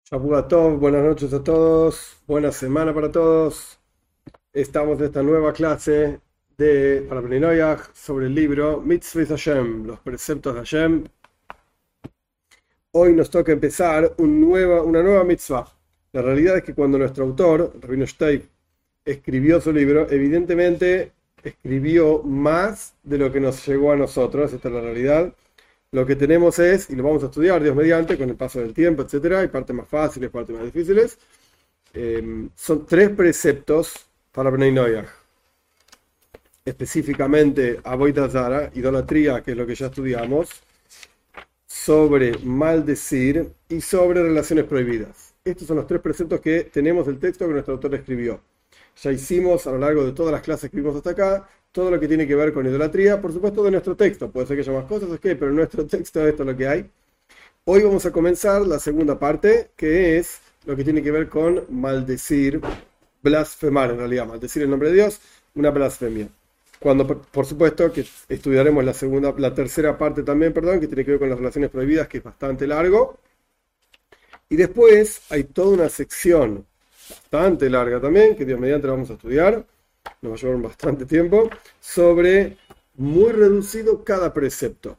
Shabbat Tov, buenas noches a todos, buena semana para todos. Estamos en esta nueva clase para Bnei Noach sobre el libro Mitzvot Hashem, los preceptos de Hashem. Hoy nos toca empezar una nueva mitzvah. La realidad es que cuando nuestro autor, Rabino Steib, escribió su libro, evidentemente escribió más de lo que nos llegó a nosotros. Esta es la realidad. Lo que tenemos es, y lo vamos a estudiar Dios mediante, con el paso del tiempo, etcétera, hay partes más fáciles, partes más difíciles. Son 3 preceptos para Bnei Noach. Específicamente, Avodah Zara, idolatría, que es lo que ya estudiamos, sobre maldecir y sobre relaciones prohibidas. Estos son los 3 preceptos que tenemos del texto que nuestro autor escribió. Ya hicimos a lo largo de todas las clases que vimos hasta acá todo lo que tiene que ver con idolatría, por supuesto de nuestro texto. Puede ser que haya más cosas, pero en nuestro texto esto es lo que hay. Hoy vamos a comenzar la segunda parte, que es lo que tiene que ver con maldecir, blasfemar en realidad, maldecir el nombre de Dios, una blasfemia. Cuando, por supuesto, que estudiaremos la tercera parte también, perdón, que tiene que ver con las relaciones prohibidas, que es bastante largo. Y después hay toda una sección bastante larga también, que Dios mediante la vamos a estudiar, nos va a llevar bastante tiempo, sobre muy reducido cada precepto.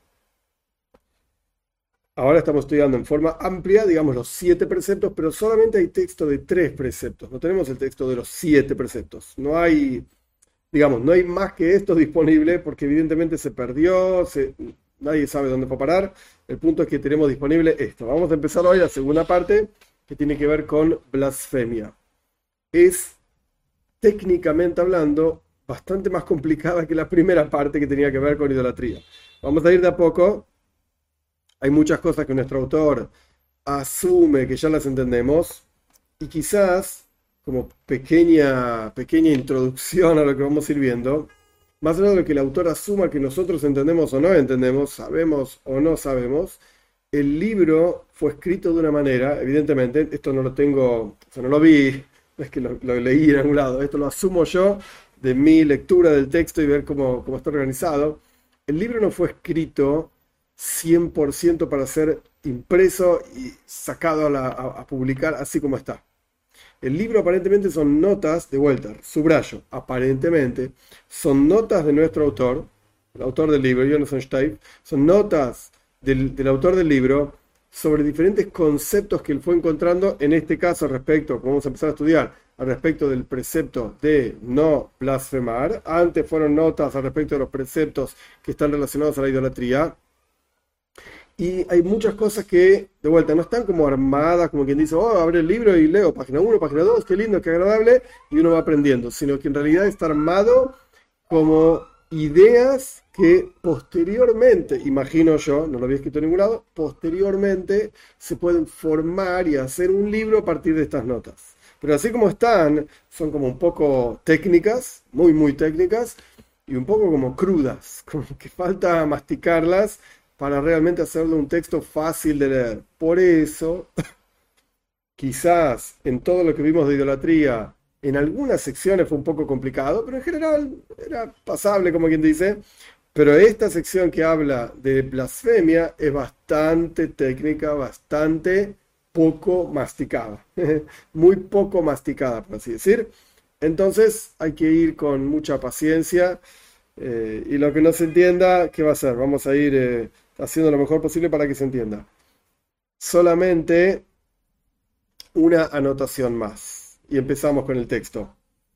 Ahora estamos estudiando en forma amplia, digamos, los 7 preceptos, pero solamente hay texto de 3 preceptos, no tenemos el texto de los 7 preceptos. No hay, digamos, no hay más que esto disponible, porque evidentemente se perdió, nadie sabe dónde fue a parar. El punto es que tenemos disponible esto. Vamos a empezar hoy la segunda parte, que tiene que ver con blasfemia. Es, técnicamente hablando, bastante más complicada que la primera parte que tenía que ver con idolatría. Vamos a ir de a poco. Hay muchas cosas que nuestro autor asume que ya las entendemos y quizás, como pequeña introducción a lo que vamos a ir viendo, más allá de lo que el autor asuma que nosotros entendemos o no entendemos, sabemos o no sabemos, el libro fue escrito de una manera, evidentemente, esto no lo tengo, o sea, no lo vi, no es que lo leí en algún lado, esto lo asumo yo de mi lectura del texto y ver cómo está organizado. El libro no fue escrito 100% para ser impreso y sacado a publicar así como está. El libro aparentemente son notas, de vuelta, subrayo, aparentemente, son notas de nuestro autor, el autor del libro, Jonathan Steib, son notas del autor del libro sobre diferentes conceptos que él fue encontrando, en este caso respecto, como vamos a empezar a estudiar, al respecto del precepto de no blasfemar. Antes fueron notas al respecto de los preceptos que están relacionados a la idolatría. Y hay muchas cosas que, de vuelta, no están como armadas, como quien dice, oh, abre el libro y leo página 1, página 2, qué lindo, qué agradable, y uno va aprendiendo, sino que en realidad está armado como ideas que posteriormente, imagino yo, no lo había escrito en ningún lado, posteriormente se pueden formar y hacer un libro a partir de estas notas. Pero así como están, son como un poco técnicas, muy, muy técnicas, y un poco como crudas, como que falta masticarlas para realmente hacerlo un texto fácil de leer. Por eso, quizás en todo lo que vimos de idolatría, en algunas secciones fue un poco complicado, pero en general era pasable, como quien dice. Pero esta sección que habla de blasfemia es bastante técnica, bastante poco masticada. Muy poco masticada, por así decir. Entonces hay que ir con mucha paciencia. Y lo que no se entienda, ¿qué va a hacer? Vamos a ir haciendo lo mejor posible para que se entienda. Solamente una anotación más. Y empezamos con el texto.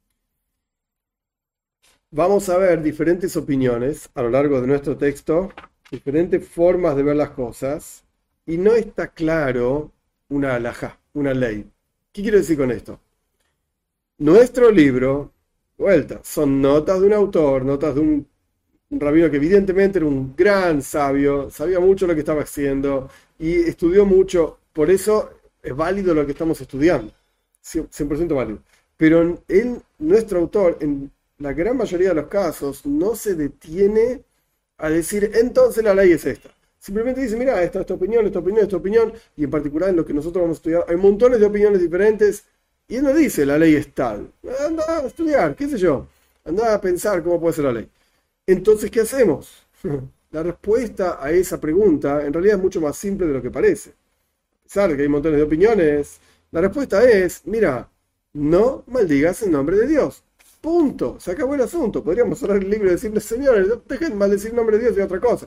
Vamos a ver diferentes opiniones a lo largo de nuestro texto, diferentes formas de ver las cosas, y no está claro una halajá, una ley. ¿Qué quiero decir con esto? Nuestro libro, vuelta, son notas de un autor, notas de un rabino que evidentemente era un gran sabio, sabía mucho lo que estaba haciendo y estudió mucho, por eso es válido lo que estamos estudiando, 100% válido. Pero nuestro autor, en la gran mayoría de los casos, no se detiene a decir, entonces la ley es esta. Simplemente dice, mira, esta opinión, esta opinión, esta opinión, y en particular en lo que nosotros vamos a estudiar, hay montones de opiniones diferentes, y él no dice, la ley es tal. Anda a estudiar, qué sé yo, anda a pensar cómo puede ser la ley. Entonces, ¿qué hacemos? La respuesta a esa pregunta en realidad es mucho más simple de lo que parece. A pesar de que hay montones de opiniones, la respuesta es, mira, no maldigas el nombre de Dios. Punto. Se acabó el asunto. Podríamos cerrar el libro y decirle, señores, dejen maldecir el nombre de Dios y otra cosa.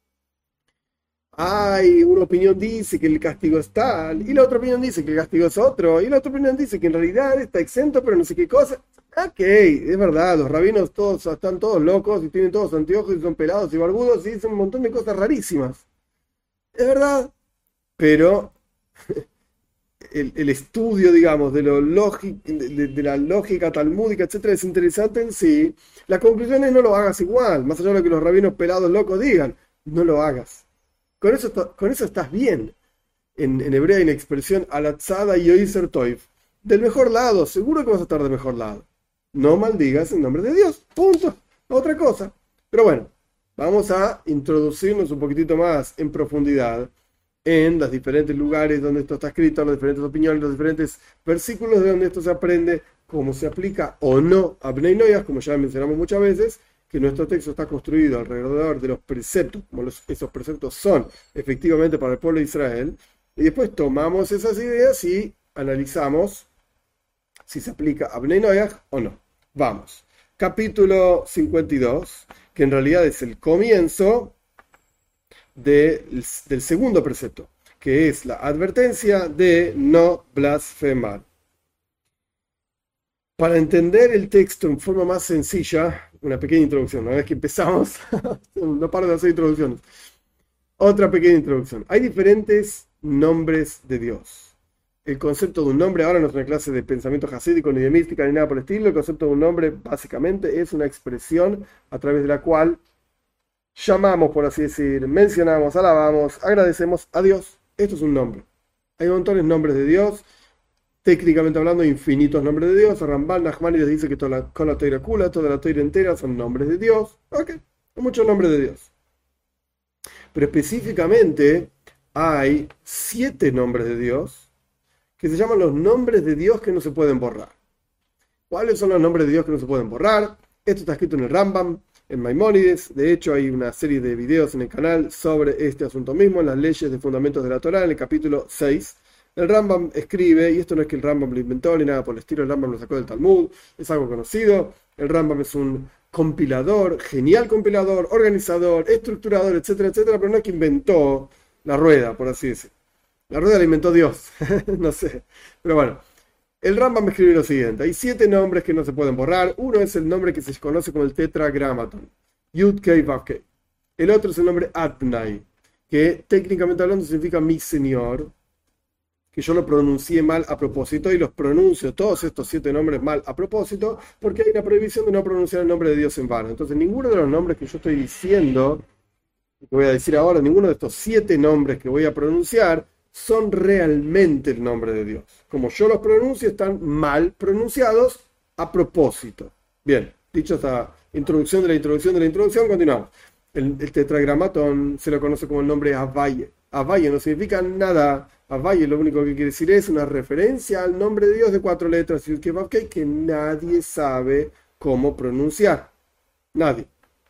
Hay una opinión dice que el castigo es tal, y la otra opinión dice que el castigo es otro, y la otra opinión dice que en realidad está exento, pero no sé qué cosa. Ok, es verdad, los rabinos todos están todos locos y tienen todos anteojos y son pelados y barbudos y dicen un montón de cosas rarísimas. Es verdad, pero el estudio, digamos, de la lógica talmúdica, etcétera, es interesante en sí. La conclusión es no lo hagas igual, más allá de lo que los rabinos pelados locos digan, no lo hagas. Con eso estás bien. En hebreo hay una expresión alatzada y oiser toif. Del mejor lado, seguro que vas a estar del mejor lado. No maldigas en nombre de Dios. Punto. Otra cosa. Pero bueno, vamos a introducirnos un poquitito más en profundidad en los diferentes lugares donde esto está escrito, las diferentes opiniones, los diferentes versículos de donde esto se aprende, cómo se aplica o no a Bnei Noach, como ya mencionamos muchas veces, que nuestro texto está construido alrededor de los preceptos, como esos preceptos son efectivamente para el pueblo de Israel, y después tomamos esas ideas y analizamos si se aplica a Bnei Noach o no. Vamos. Capítulo 52, que en realidad es el comienzo del segundo precepto, que es la advertencia de no blasfemar. Para entender el texto en forma más sencilla, una pequeña introducción. Una vez que empezamos, no paro de hacer introducciones. Otra pequeña introducción. Hay diferentes nombres de Dios. El concepto de un nombre, ahora no es una clase de pensamiento hasídico, ni de mística, ni nada por el estilo. El concepto de un nombre, básicamente, es una expresión a través de la cual llamamos, por así decir, mencionamos, alabamos, agradecemos a Dios. Esto es un nombre. Hay montones de nombres de Dios. Técnicamente hablando, infinitos nombres de Dios. Ramban Nachmanides dice que toda la Toira Kula, toda la Toira entera son nombres de Dios. Ok, hay muchos nombres de Dios. Pero específicamente hay 7 nombres de Dios que se llaman los nombres de Dios que no se pueden borrar. ¿Cuáles son los nombres de Dios que no se pueden borrar? Esto está escrito en el Rambam, en Maimónides. De hecho, hay una serie de videos en el canal sobre este asunto mismo, en las leyes de fundamentos de la Torá, en el capítulo 6. El Rambam escribe, y esto no es que el Rambam lo inventó ni nada por el estilo, el Rambam lo sacó del Talmud, es algo conocido. El Rambam es un compilador, genial compilador, organizador, estructurador, etcétera, etcétera, pero no es que inventó la rueda, por así decirlo. La rueda la inventó Dios, no sé. Pero bueno, el Rambam escribe lo siguiente: hay 7 nombres que no se pueden borrar. Uno es el nombre que se conoce como el Tetragramaton, Yud Kei Vav Kei. El otro es el nombre Adnai, que técnicamente hablando significa mi Señor, que yo lo pronuncié mal a propósito, y los pronuncio todos estos 7 nombres mal a propósito, porque hay una prohibición de no pronunciar el nombre de Dios en vano. Entonces, ninguno de los nombres que yo estoy diciendo, que voy a decir ahora, ninguno de estos 7 nombres que voy a pronunciar, son realmente el nombre de Dios. Como yo los pronuncio, están mal pronunciados a propósito. Bien, dicho esta introducción de la introducción de la introducción, continuamos. El tetragramatón se lo conoce como el nombre Havaye. Havaye no significa nada. Havaye lo único que quiere decir es una referencia al nombre de Dios de 4 letras, que nadie sabe cómo pronunciar. Nadie.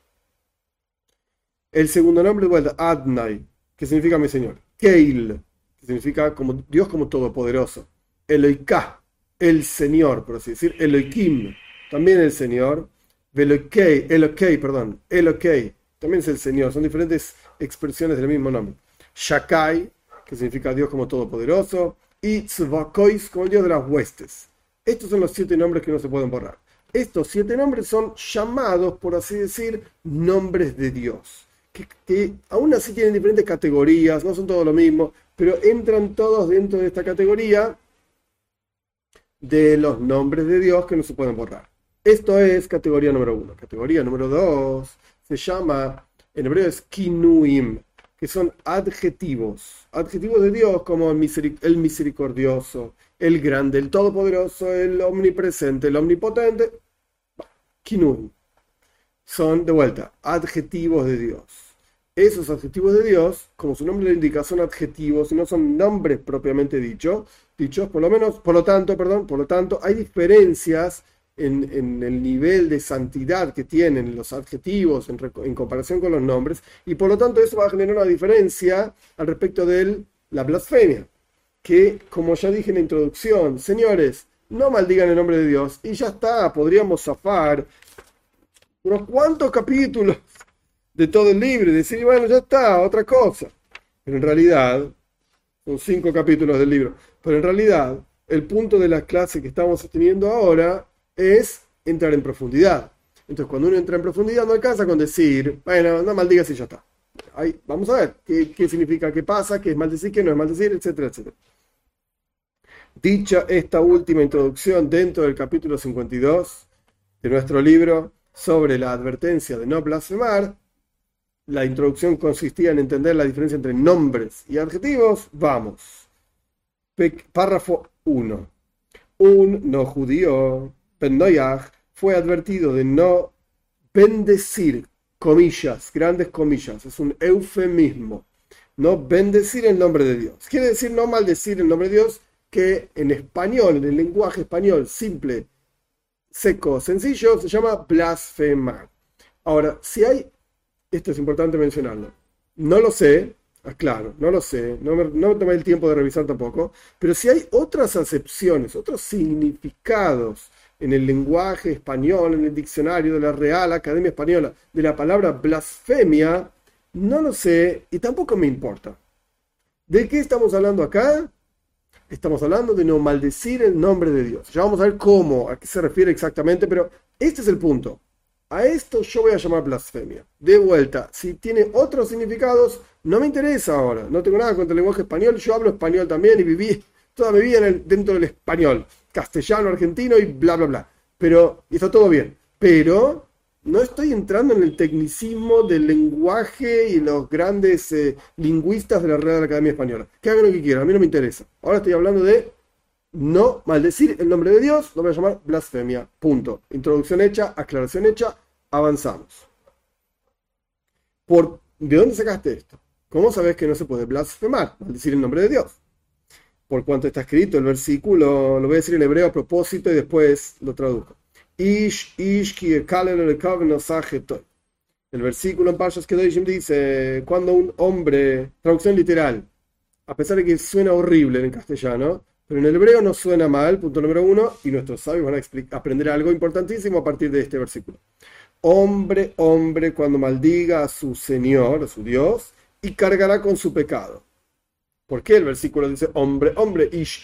El segundo nombre de vuelta, Adnai, que significa mi Señor. Keil, que significa como Dios como todopoderoso. Eloiká, el Señor, por así decir. Eloikim, también el Señor. Elokei, Elokei, también es el Señor. Son diferentes expresiones del mismo nombre. Shakai, que significa Dios como todopoderoso, y Tzvakois, como el Dios de las huestes. Estos son los 7 nombres que no se pueden borrar. Estos 7 nombres son llamados, por así decir, nombres de Dios, que aún así tienen diferentes categorías, no son todos lo mismo, pero entran todos dentro de esta categoría de los nombres de Dios que no se pueden borrar. Esto es categoría número 1. Categoría número 2 se llama, en hebreo es Kinuim, que son adjetivos de Dios, como el misericordioso, el grande, el todopoderoso, el omnipresente, el omnipotente. Kinuim. Son, de vuelta, adjetivos de Dios. Esos adjetivos de Dios, como su nombre lo indica, son adjetivos y no son nombres propiamente dichos, por lo tanto, hay diferencias en el nivel de santidad que tienen los adjetivos en comparación con los nombres, y por lo tanto eso va a generar una diferencia al respecto de la blasfemia. que, como ya dije en la introducción, señores, no maldigan el nombre de Dios y ya está, podríamos zafar unos cuantos capítulos de todo el libro y decir, bueno, ya está, otra cosa. Pero en realidad, son 5 capítulos del libro, pero en realidad el punto de la clase que estamos teniendo ahora es entrar en profundidad. Entonces, cuando uno entra en profundidad, no alcanza con decir, bueno, no maldigas y ya está. Ahí, vamos a ver qué significa, qué pasa, qué es maldecir, qué no es maldecir, etcétera, etcétera. Dicha esta última introducción dentro del capítulo 52 de nuestro libro sobre la advertencia de no blasfemar, la introducción consistía en entender la diferencia entre nombres y adjetivos. Vamos. Párrafo 1. Un no judío, Ben Noyaj, fue advertido de no bendecir, comillas, grandes comillas, es un eufemismo, no bendecir el nombre de Dios. Quiere decir no maldecir el nombre de Dios, que en español, en el lenguaje español simple, seco, sencillo, se llama blasfemar. Ahora, si hay, esto es importante mencionarlo, no lo sé, claro, no lo sé, no tomé el tiempo de revisar tampoco, pero si hay otras acepciones, otros significados en el lenguaje español, en el diccionario de la Real Academia Española, de la palabra blasfemia, no lo sé y tampoco me importa. ¿De qué estamos hablando acá? Estamos hablando de no maldecir el nombre de Dios. Ya vamos a ver cómo, a qué se refiere exactamente, pero este es el punto. A esto yo voy a llamar blasfemia. De vuelta, si tiene otros significados, no me interesa ahora. No tengo nada contra el lenguaje español. Yo hablo español también y viví toda mi vida dentro del español. Castellano, argentino y bla, bla, bla. Pero, y está todo bien. Pero no estoy entrando en el tecnicismo del lenguaje y los grandes lingüistas de la Real Academia Española. Que hagan lo que quieran, a mí no me interesa. Ahora estoy hablando de no maldecir el nombre de Dios, lo voy a llamar blasfemia. Punto. Introducción hecha, aclaración hecha, avanzamos. ¿De dónde sacaste esto? ¿Cómo sabes que no se puede blasfemar, maldecir el nombre de Dios? Por cuanto está escrito el versículo, lo voy a decir en hebreo a propósito y después lo traduzco. El versículo en Parshas Kedoshim dice, cuando un hombre, traducción literal, a pesar de que suena horrible en castellano, pero en el hebreo no suena mal, punto número 1, y nuestros sabios van a aprender algo importantísimo a partir de este versículo. Hombre, cuando maldiga a su Señor, a su Dios, y cargará con su pecado. ¿Por qué el versículo dice hombre, ish,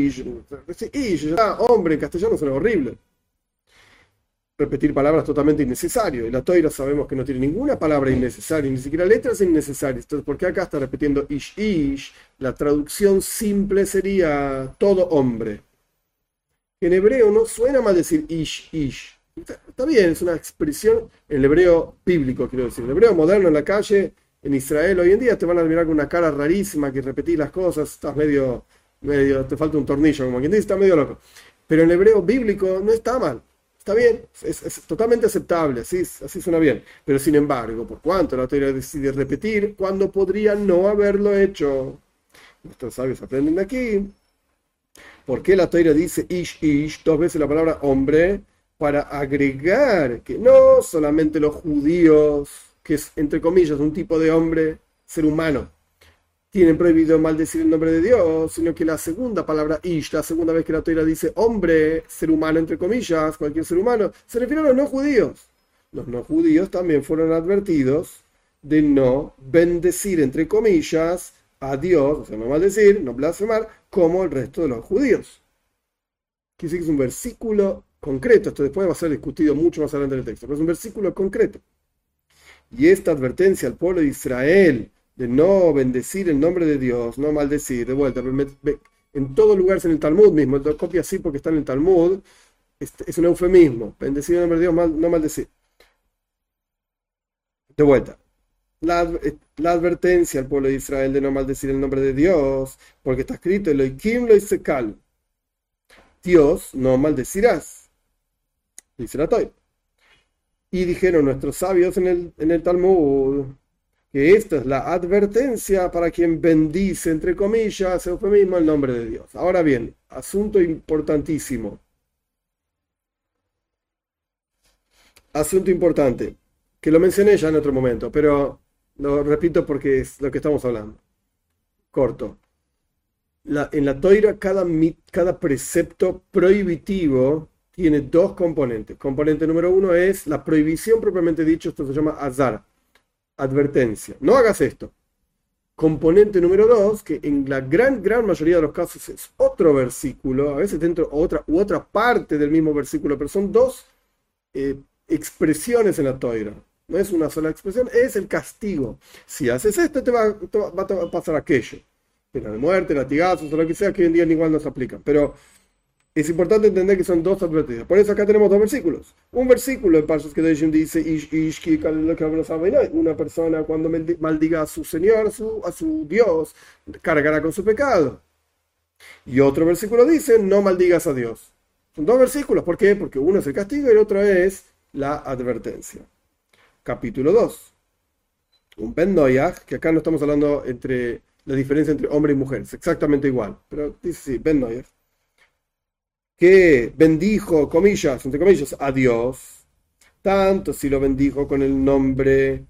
hombre en castellano suena horrible? Repetir palabras totalmente innecesario. Y la Toira sabemos que no tiene ninguna palabra innecesaria, ni siquiera letras innecesarias. Entonces, ¿por qué acá está repitiendo ish? La traducción simple sería todo hombre. En hebreo no suena mal decir ish. Está bien, es una expresión en el hebreo bíblico, quiero decir. En el hebreo moderno en la calle, en Israel hoy en día, te van a mirar con una cara rarísima que repetís las cosas, estás medio, te falta un tornillo, como quien dice, está medio loco. Pero en el hebreo bíblico no está mal. Está bien, es totalmente aceptable, así suena bien. Pero sin embargo, ¿por cuánto la Torá decide repetir cuando podría no haberlo hecho? Nuestros sabios aprenden de aquí. ¿Por qué la Torá dice ish, 2 veces la palabra hombre? Para agregar que no solamente los judíos, que es entre comillas un tipo de hombre, ser humano, tienen prohibido maldecir el nombre de Dios, sino que la segunda palabra ish, la segunda vez que la Torá dice hombre, ser humano entre comillas, cualquier ser humano, se refiere a los no judíos. Los no judíos también fueron advertidos de no bendecir entre comillas a Dios, o sea, no maldecir, no blasfemar, como el resto de los judíos. Quiere decir que es un versículo concreto, esto después va a ser discutido mucho más adelante en el texto, pero es un versículo concreto. Y esta advertencia al pueblo de Israel de no bendecir el nombre de Dios, no maldecir, de vuelta, en todo lugar, en el Talmud mismo, lo copia así porque está en el Talmud, es un eufemismo, bendecir el nombre de Dios, no maldecir. De vuelta, la advertencia al pueblo de Israel de no maldecir el nombre de Dios, porque está escrito, Elohim lo isekal, Dios no maldecirás, dice la Torá. Y dijeron nuestros sabios en el Talmud que esta es la advertencia para quien bendice, entre comillas, eufemismo, el nombre de Dios. Ahora bien, asunto importantísimo. Asunto importante, que lo mencioné ya en otro momento, pero lo repito porque es lo que estamos hablando. Corto. En la Toira cada precepto prohibitivo tiene dos componentes. Componente número uno es la prohibición propiamente dicho, esto se llama azar, advertencia. No hagas esto. Componente número dos, que en la gran mayoría de los casos es otro versículo, a veces dentro otra parte del mismo versículo, pero son dos expresiones en la Toira. No es una sola expresión, es el castigo. Si haces esto, te va a pasar aquello. Pena de muerte, latigazos o lo que sea, que hoy en día igual no se aplican. Pero es importante entender que son dos advertencias. Por eso acá tenemos dos versículos. Un versículo en Parshas Kedoshim dice, una persona cuando maldiga a su Señor, a su Dios, cargará con su pecado. Y otro versículo dice, no maldigas a Dios. Son dos versículos. ¿Por qué? Porque uno es el castigo y el otro es la advertencia. Capítulo 2. Un Ben Noyach, que acá no estamos hablando entre la diferencia entre hombre y mujer, es exactamente igual. Pero dice sí, Ben Noyach, que bendijo, comillas, entre comillas, a Dios, tanto si lo bendijo con el nombre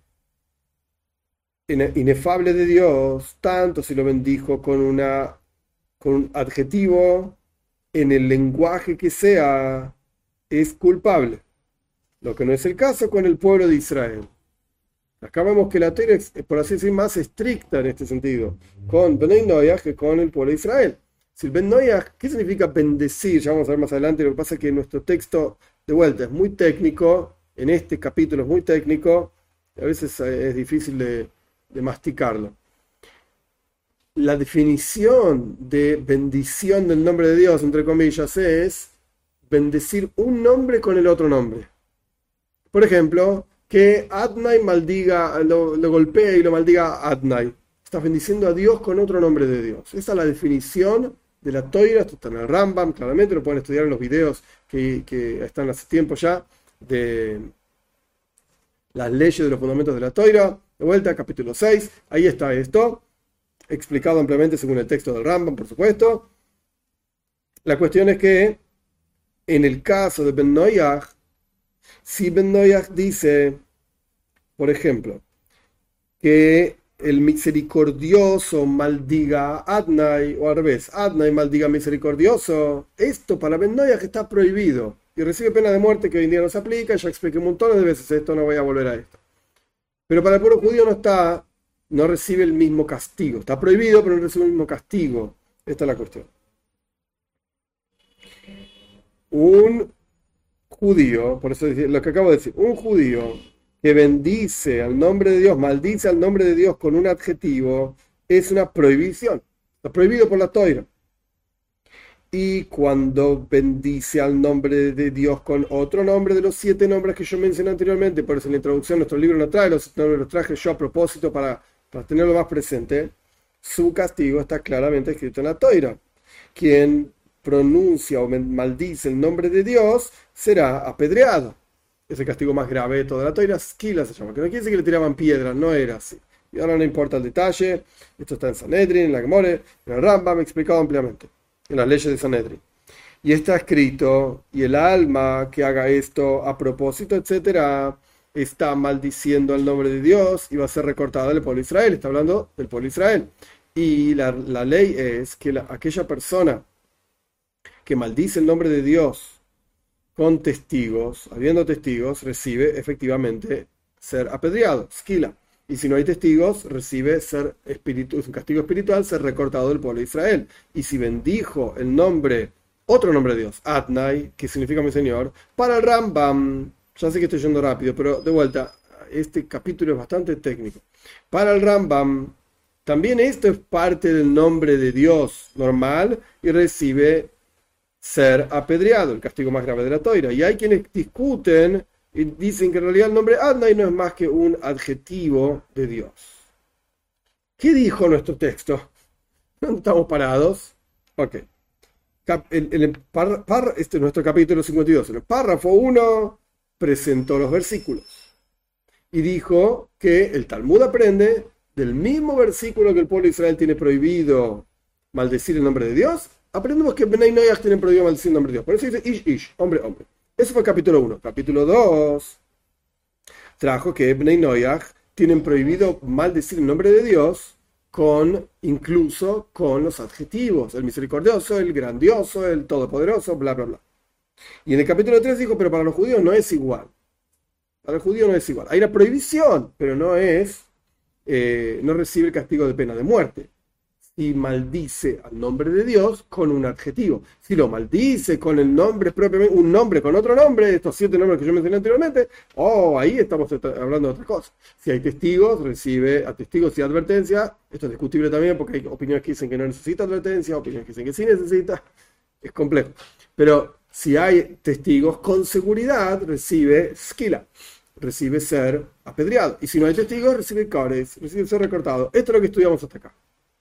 inefable de Dios, tanto si lo bendijo con un adjetivo en el lenguaje que sea, es culpable. Lo que no es el caso con el pueblo de Israel. Acá vemos que la Torá es, por así decir, más estricta en este sentido, con Benay Noyach que con el pueblo de Israel. Si el Ben Noyach, ¿qué significa bendecir? Ya vamos a ver más adelante. Lo que pasa es que nuestro texto, de vuelta, es muy técnico. En este capítulo es muy técnico. A veces es difícil de masticarlo. La definición de bendición del nombre de Dios, entre comillas, es bendecir un nombre con el otro nombre. Por ejemplo, que Adnai maldiga, lo golpee y lo maldiga a Adnai. Estás bendiciendo a Dios con otro nombre de Dios. Esa es la definición de la Toira. Esto está en el Rambam, claramente lo pueden estudiar en los videos que están hace tiempo ya, de las leyes de los fundamentos de la Toira. De vuelta, capítulo 6, ahí está esto, explicado ampliamente según el texto del Rambam, por supuesto. La cuestión es que, en el caso de Ben Noyach, si Ben Noyach dice, por ejemplo, que el misericordioso maldiga a Adnai, o al revés, Adnai maldiga misericordioso, esto para Ben Noyach está prohibido y recibe pena de muerte que hoy en día no se aplica. Ya expliqué un montón de veces esto, no voy a volver a esto. Pero para el pueblo judío no recibe el mismo castigo. Está prohibido, pero no recibe el mismo castigo. Esta es la cuestión. Un judío, por eso lo que acabo de decir, un judío que bendice al nombre de Dios, maldice al nombre de Dios con un adjetivo, es una prohibición. Está prohibido por la Toira. Y cuando bendice al nombre de Dios con otro nombre de los 7 nombres que yo mencioné anteriormente, por eso en la introducción nuestro libro no trae los nombres, los traje yo a propósito para tenerlo más presente, su castigo está claramente escrito en la Toira. Quien pronuncia o maldice el nombre de Dios será apedreado. Es el castigo más grave de toda la Toira. Skila se llama, que no quiere decir que le tiraban piedras, no era así. Y ahora no importa el detalle, esto está en Sanedrin, en la Gemore, en el Rambam, explicado ampliamente, en las leyes de Sanedrin. Y está escrito, y el alma que haga esto a propósito, etcétera, está maldiciendo el nombre de Dios y va a ser recortada del pueblo de Israel. Está hablando del pueblo de Israel. Y la ley es que aquella persona que maldice el nombre de Dios con testigos, habiendo testigos, recibe efectivamente ser apedreado, skila. Y si no hay testigos, recibe un castigo espiritual, ser recortado del pueblo de Israel. Y si bendijo el nombre, otro nombre de Dios, Adnai, que significa mi Señor, para el Rambam, ya sé que estoy yendo rápido, pero de vuelta, este capítulo es bastante técnico. Para el Rambam, también esto es parte del nombre de Dios normal y recibe ser apedreado, el castigo más grave de la Toira. Y hay quienes discuten y dicen que en realidad el nombre Adnai no es más que un adjetivo de Dios. ¿Qué dijo nuestro texto? ¿Dónde estamos parados? Ok. Este es nuestro capítulo 52. En el párrafo 1 presentó los versículos y dijo que el Talmud aprende del mismo versículo que el pueblo de Israel tiene prohibido maldecir el nombre de Dios. Aprendemos que Benay Noyach tienen prohibido maldecir el nombre de Dios. Por eso dice ish, hombre. Eso fue el capítulo 1. Capítulo 2 trajo que Benay Noyach tienen prohibido maldecir el nombre de Dios incluso con los adjetivos, el misericordioso, el grandioso, el todopoderoso, bla, bla, bla. Y en el capítulo 3 dijo, pero para los judíos no es igual. Para el judío no es igual. Hay una prohibición, pero no recibe el castigo de pena de muerte. Si maldice al nombre de Dios con un adjetivo. Si lo maldice con el nombre propiamente, un nombre con otro nombre, estos 7 nombres que yo mencioné anteriormente, ahí estamos hablando de otra cosa. Si hay testigos, recibe a testigos y advertencia. Esto es discutible también porque hay opiniones que dicen que no necesita advertencia, opiniones que dicen que sí necesita. Es complejo. Pero si hay testigos, con seguridad recibe skila, recibe ser apedreado. Y si no hay testigos, recibe kares, recibe ser recortado. Esto es lo que estudiamos hasta acá.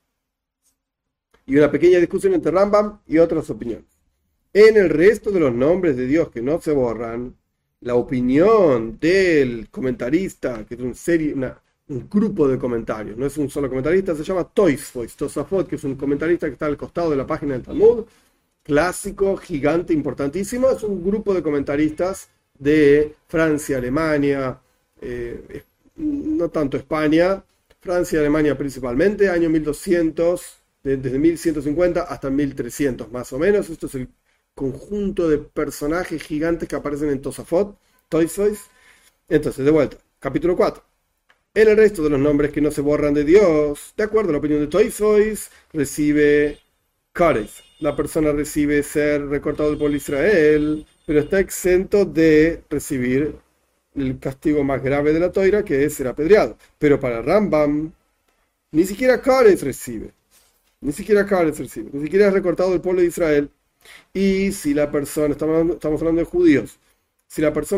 Y una pequeña discusión entre Rambam y otras opiniones. En el resto de los nombres de Dios que no se borran, la opinión del comentarista, que es un grupo de comentarios, no es un solo comentarista, se llama Tosafot, que es un comentarista que está al costado de la página del Talmud, clásico, gigante, importantísimo. Es un grupo de comentaristas de Francia, Alemania, no tanto España, Francia y Alemania principalmente, año 1200, desde 1150 hasta 1300 más o menos. Esto es el conjunto de personajes gigantes que aparecen en Tosafot, Toisois. Entonces, de vuelta, capítulo 4. En el resto de los nombres que no se borran de Dios, de acuerdo a la opinión de Toisois, recibe Kares. La persona recibe ser recortado del pueblo de Israel, pero está exento de recibir el castigo más grave de la toira, que es ser apedreado. Pero para Rambam, ni siquiera Kares recibe. Ni siquiera es recortado del pueblo de Israel. Y si la persona, estamos hablando de judíos, si la persona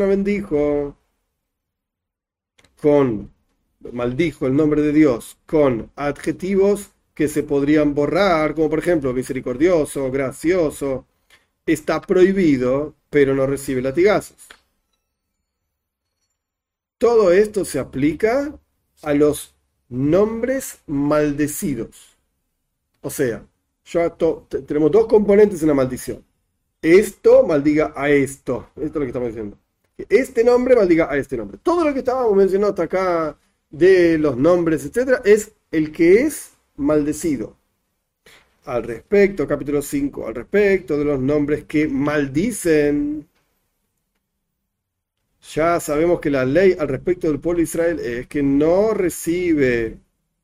maldijo el nombre de Dios con adjetivos que se podrían borrar, como por ejemplo misericordioso, gracioso, está prohibido, pero no recibe latigazos. Todo esto se aplica a los nombres maldecidos. O sea, tenemos 2 componentes en la maldición. Esto maldiga a esto. Esto es lo que estamos diciendo. Que este nombre maldiga a este nombre. Todo lo que estábamos mencionando hasta acá de los nombres, etcétera, es el que es maldecido. Al respecto, capítulo 5, al respecto de los nombres que maldicen, ya sabemos que la ley al respecto del pueblo de Israel es que no recibe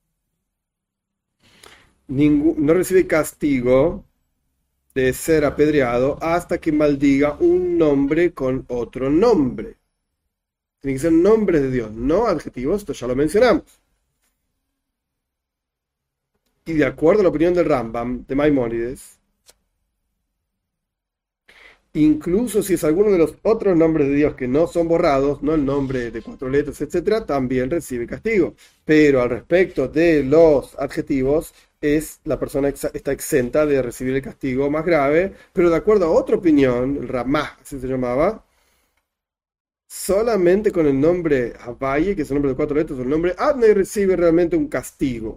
castigo de ser apedreado hasta que maldiga un nombre con otro nombre. Tienen que ser nombres de Dios, no adjetivos, esto ya lo mencionamos. Y de acuerdo a la opinión del Rambam, de Maimónides, incluso si es alguno de los otros nombres de Dios que no son borrados, no el nombre de 4 letras, etc., también recibe castigo. Pero al respecto de los adjetivos, la persona está exenta de recibir el castigo más grave, pero de acuerdo a otra opinión, el Ramá, así se llamaba, solamente con el nombre Havaye, que es el nombre de 4 letras, o el nombre Adnei, recibe realmente un castigo.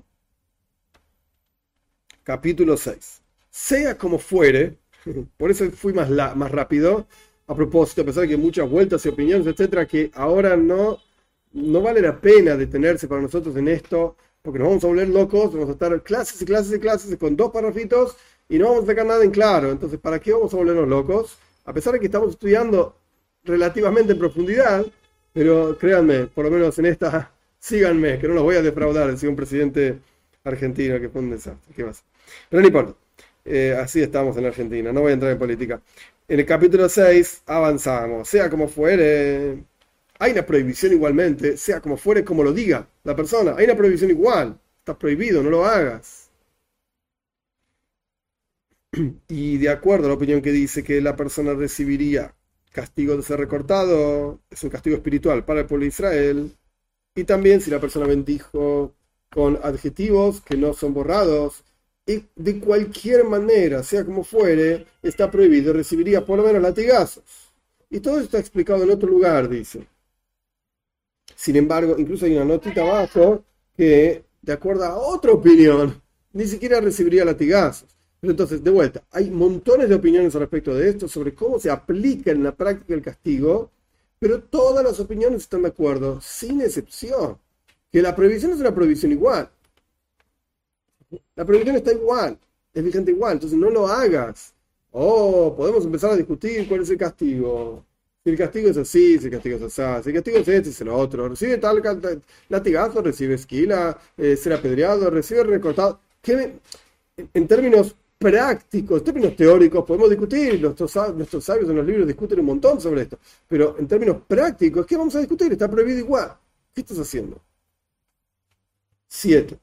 Capítulo 6. Sea como fuere, por eso fui más rápido, a propósito, a pesar de que hay muchas vueltas y opiniones, etcétera, que ahora no vale la pena detenerse para nosotros en esto, porque nos vamos a volver locos, vamos a estar clases y clases y clases con 2 parrafitos y no vamos a sacar nada en claro. Entonces, ¿para qué vamos a volvernos locos? A pesar de que estamos estudiando relativamente en profundidad, pero créanme, por lo menos en esta, síganme, que no los voy a defraudar, decía un presidente argentino que fue un desastre. ¿Qué más? Pero no importa. Así estamos en Argentina, no voy a entrar en política. En el capítulo 6 avanzamos. Sea como fuere, hay una prohibición igualmente, sea como fuere, como lo diga la persona. Hay una prohibición igual, está prohibido, no lo hagas. Y de acuerdo a la opinión que dice que la persona recibiría castigo de ser recortado, es un castigo espiritual para el pueblo de Israel. Y también si la persona bendijo con adjetivos que no son borrados, y de cualquier manera, sea como fuere, está prohibido, recibiría por lo menos latigazos. Y todo esto está explicado en otro lugar, dice. Sin embargo, incluso hay una notita abajo que, de acuerdo a otra opinión, ni siquiera recibiría latigazos. Pero entonces, de vuelta, hay montones de opiniones al respecto de esto, sobre cómo se aplica en la práctica el castigo, pero todas las opiniones están de acuerdo, sin excepción, que la prohibición es una prohibición igual. La prohibición está igual, es vigente igual, entonces no lo hagas. Oh, podemos empezar a discutir cuál es el castigo. Si el castigo es así, si el castigo es así, si el castigo es este, es el otro. Recibe tal latigazo, recibe esquila, ser apedreado, recibe recortado. En términos prácticos, en términos teóricos, podemos discutir, nuestros sabios en los libros discuten un montón sobre esto, pero en términos prácticos, ¿qué vamos a discutir? Está prohibido igual. ¿Qué estás haciendo? 7.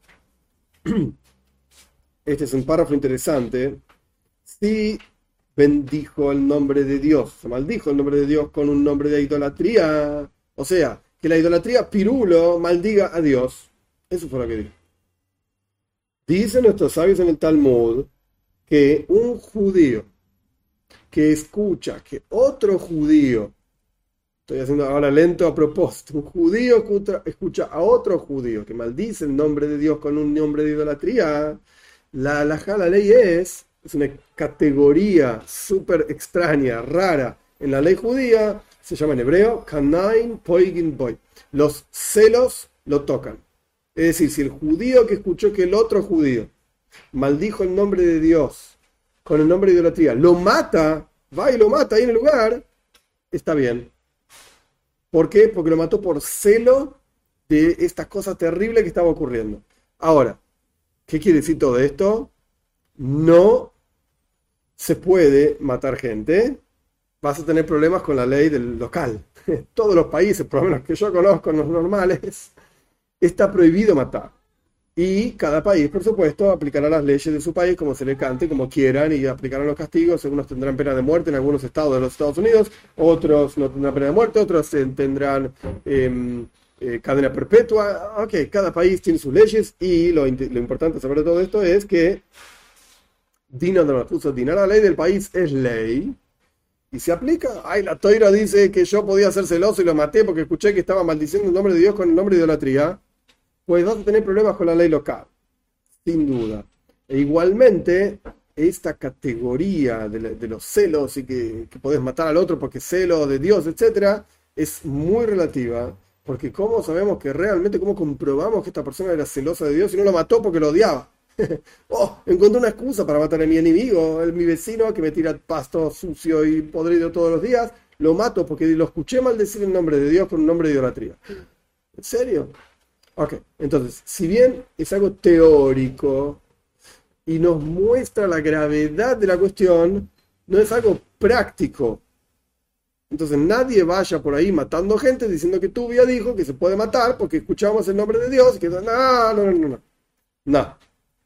Este es un párrafo interesante. Si bendijo el nombre de Dios, se maldijo el nombre de Dios con un nombre de idolatría, o sea, que la idolatría pirulo maldiga a Dios. Eso fue lo que dijo. Dicen nuestros sabios en el Talmud que un judío que escucha que otro judío, estoy haciendo ahora lento a propósito, un judío escucha a otro judío que maldice el nombre de Dios con un nombre de idolatría, la halajá, la ley es una categoría súper extraña, rara en la ley judía, se llama en hebreo Kanain Poigin Boy. Los celos lo tocan. Es decir, si el judío que escuchó que el otro judío maldijo el nombre de Dios con el nombre de idolatría, lo mata, va y lo mata ahí en el lugar, está bien. ¿Por qué? Porque lo mató por celo de esta cosa terrible que estaba ocurriendo. Ahora, ¿qué quiere decir todo esto? No se puede matar gente. Vas a tener problemas con la ley del local. Todos los países, por lo menos que yo conozco, los normales, está prohibido matar. Y cada país, por supuesto, aplicará las leyes de su país como se le cante, como quieran, y aplicarán los castigos. Algunos tendrán pena de muerte en algunos estados de los Estados Unidos, otros no tendrán pena de muerte, otros tendrán cadena perpetua. Ok, cada país tiene sus leyes y lo importante sobre todo esto es que la ley del país es ley y se aplica. Ay, la toira dice que yo podía ser celoso y lo maté porque escuché que estaba maldiciendo el nombre de Dios con el nombre de idolatría. Pues vas a tener problemas con la ley local, sin duda. E igualmente, esta categoría de los celos y que podés matar al otro porque celo de Dios, etc., es muy relativa. Porque ¿cómo sabemos que realmente, cómo comprobamos que esta persona era celosa de Dios y no lo mató porque lo odiaba? Oh, encontré una excusa para matar a mi enemigo, mi vecino que me tira pasto sucio y podrido todos los días. Lo mato porque lo escuché maldecir el nombre de Dios con un nombre de idolatría. ¿En serio? Ok, entonces, si bien es algo teórico y nos muestra la gravedad de la cuestión, no es algo práctico. Entonces nadie vaya por ahí matando gente diciendo que Tubia dijo que se puede matar porque escuchamos el nombre de Dios y que no.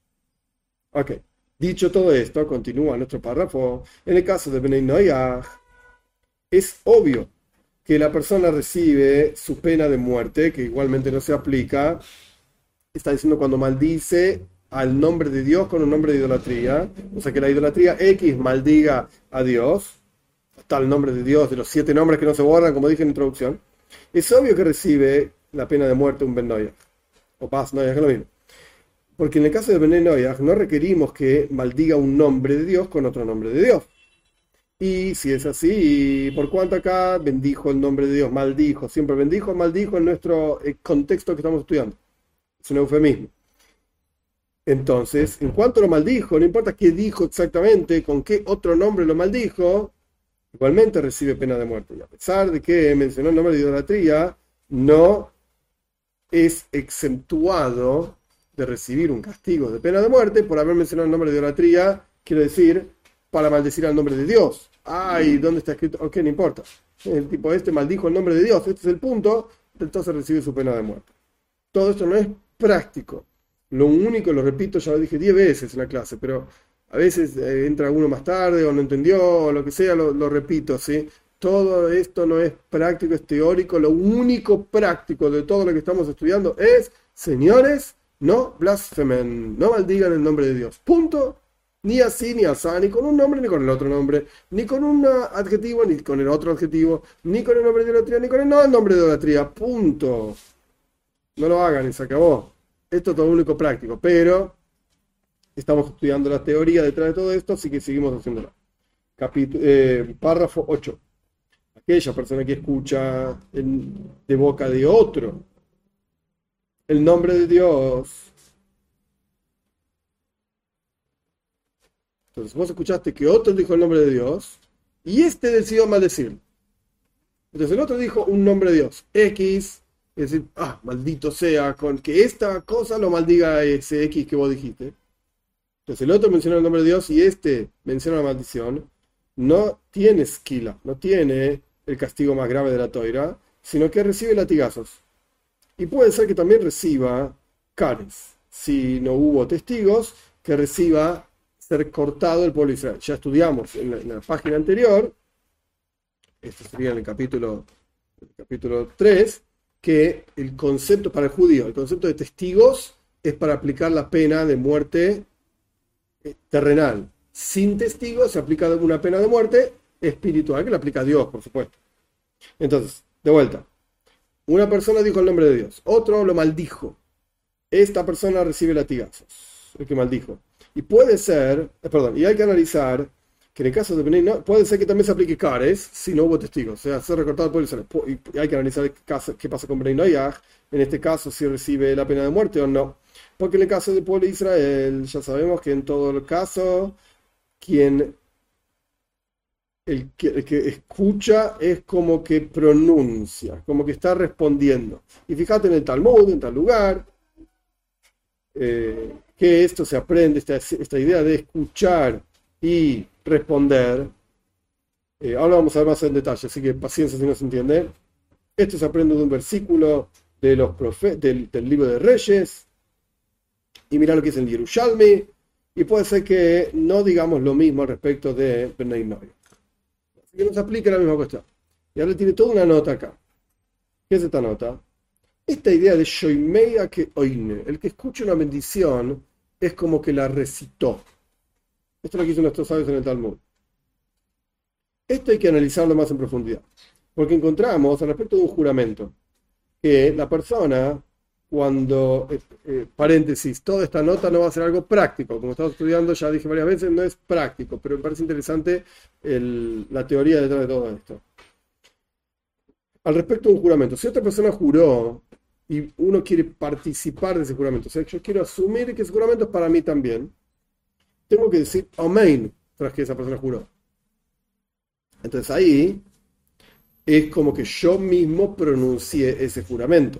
Ok, dicho todo esto, continúa nuestro párrafo. En el caso de Benay Noyaj, es obvio que la persona recibe su pena de muerte, que igualmente no se aplica, está diciendo cuando maldice al nombre de Dios con un nombre de idolatría, o sea que la idolatría X maldiga a Dios, está el nombre de Dios, de los 7 nombres que no se borran, como dije en la introducción, es obvio que recibe la pena de muerte un Ben Noyaj, o Bas Noyaj, es lo mismo. Porque en el caso de Ben Noyaj no requerimos que maldiga un nombre de Dios con otro nombre de Dios. Y si es así, ¿por cuánto acá bendijo el nombre de Dios? Maldijo, siempre bendijo, maldijo en nuestro contexto que estamos estudiando. Es un eufemismo. Entonces, en cuanto lo maldijo, no importa qué dijo exactamente, con qué otro nombre lo maldijo, igualmente recibe pena de muerte. Y a pesar de que mencionó el nombre de idolatría, no es exentuado de recibir un castigo de pena de muerte por haber mencionado el nombre de idolatría, quiero decir, para maldecir al nombre de Dios. Ay, ¿dónde está escrito? Ok, no importa. El tipo este maldijo el nombre de Dios, este es el punto, entonces recibe su pena de muerte. Todo esto no es práctico. Lo único, lo repito, ya lo dije 10 veces en la clase, pero a veces entra uno más tarde o no entendió o lo que sea, lo repito, ¿sí? Todo esto no es práctico, es teórico. Lo único práctico de todo lo que estamos estudiando es, señores, no blasfemen, no maldigan el nombre de Dios. Punto. Ni así, ni así, ni con un nombre, ni con el otro nombre, ni con un adjetivo, ni con el otro adjetivo, ni con el nombre de idolatría, ni con el no nombre de idolatría. Punto. No lo hagan y se acabó. Esto es todo único práctico, pero estamos estudiando la teoría detrás de todo esto, así que seguimos haciéndolo. Párrafo 8. Aquella persona que escucha de boca de otro el nombre de Dios Entonces vos escuchaste que otro dijo el nombre de Dios y este decidió maldecir. Entonces el otro dijo un nombre de Dios, X, es decir, maldito sea, con que esta cosa lo maldiga ese X que vos dijiste. Entonces el otro menciona el nombre de Dios y este menciona la maldición. No tiene esquila, no tiene el castigo más grave de la toira, sino que recibe latigazos. Y puede ser que también reciba cares, si no hubo testigos, que reciba ser cortado el pueblo de Israel. Ya estudiamos en la página anterior, esto sería en el capítulo 3, que el concepto para el judío, el concepto de testigos es para aplicar la pena de muerte terrenal. Sin testigos se aplica una pena de muerte espiritual, que la aplica Dios, por supuesto. Entonces, de vuelta, una persona dijo el nombre de Dios, otro lo maldijo. Esta persona recibe latigazos, el que maldijo. Y puede ser, y hay que analizar que en el caso de Bnei Noach, puede ser que también se aplique Cares si no hubo testigos, o sea, ser recortado por el. Y hay que analizar qué pasa con Bnei Noach, en este caso si recibe la pena de muerte o no. Porque en el caso del pueblo de Israel, ya sabemos que en todo el caso, el que escucha es como que pronuncia, como que está respondiendo. Y fíjate en el Talmud, en tal lugar, que esto se aprende, esta idea de escuchar y responder. Ahora vamos a ver más en detalle, así que paciencia si no se entiende. Esto se aprende de un versículo de los del libro de Reyes. Y mira lo que dice el Yerushalmi. Y puede ser que no digamos lo mismo al respecto de Bnei Noach. Así que nos aplica la misma cuestión. Y ahora tiene toda una nota acá. ¿Qué es esta nota? Esta idea de Shoimeya que oine, el que escucha una bendición es como que la recitó. Esto es lo que dicen nuestros sabios en el Talmud. Esto hay que analizarlo más en profundidad. Porque encontramos, al respecto de un juramento, que la persona, cuando, paréntesis, toda esta nota no va a ser algo práctico. Como estamos estudiando, ya dije varias veces, no es práctico, pero me parece interesante la teoría detrás de todo esto. Al respecto de un juramento, si otra persona juró y uno quiere participar de ese juramento, o sea, yo quiero asumir que ese juramento es para mí también, tengo que decir amén tras que esa persona juró. Entonces ahí es como que yo mismo pronuncié ese juramento.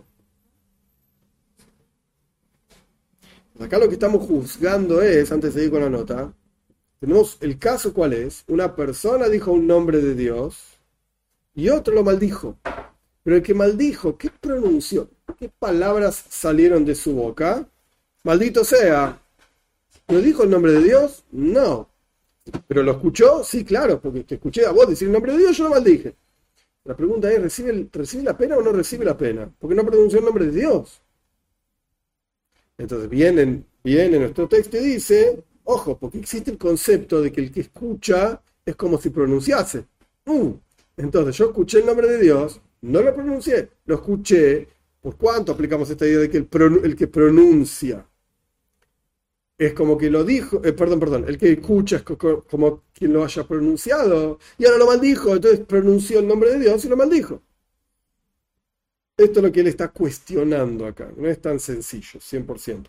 Acá lo que estamos juzgando es, antes de ir con la nota, tenemos el caso cuál es, una persona dijo un nombre de Dios y otro lo maldijo. Pero el que maldijo, ¿qué pronunció? ¿Qué palabras salieron de su boca? Maldito sea. ¿No dijo el nombre de Dios? No. ¿Pero lo escuchó? Sí, claro, porque te escuché a vos decir el nombre de Dios, yo lo maldije. La pregunta es, ¿recibe la pena o no recibe la pena? Porque no pronunció el nombre de Dios. Entonces viene en nuestro texto y dice, ojo, porque existe el concepto de que el que escucha es como si pronunciase. Entonces yo escuché el nombre de Dios, no lo pronuncié, lo escuché. ¿Por cuánto aplicamos esta idea de que el que pronuncia es como que lo dijo, el que escucha es como quien lo haya pronunciado, y ahora lo maldijo, entonces pronunció el nombre de Dios y lo maldijo? Esto es lo que él está cuestionando acá, no es tan sencillo, 100%.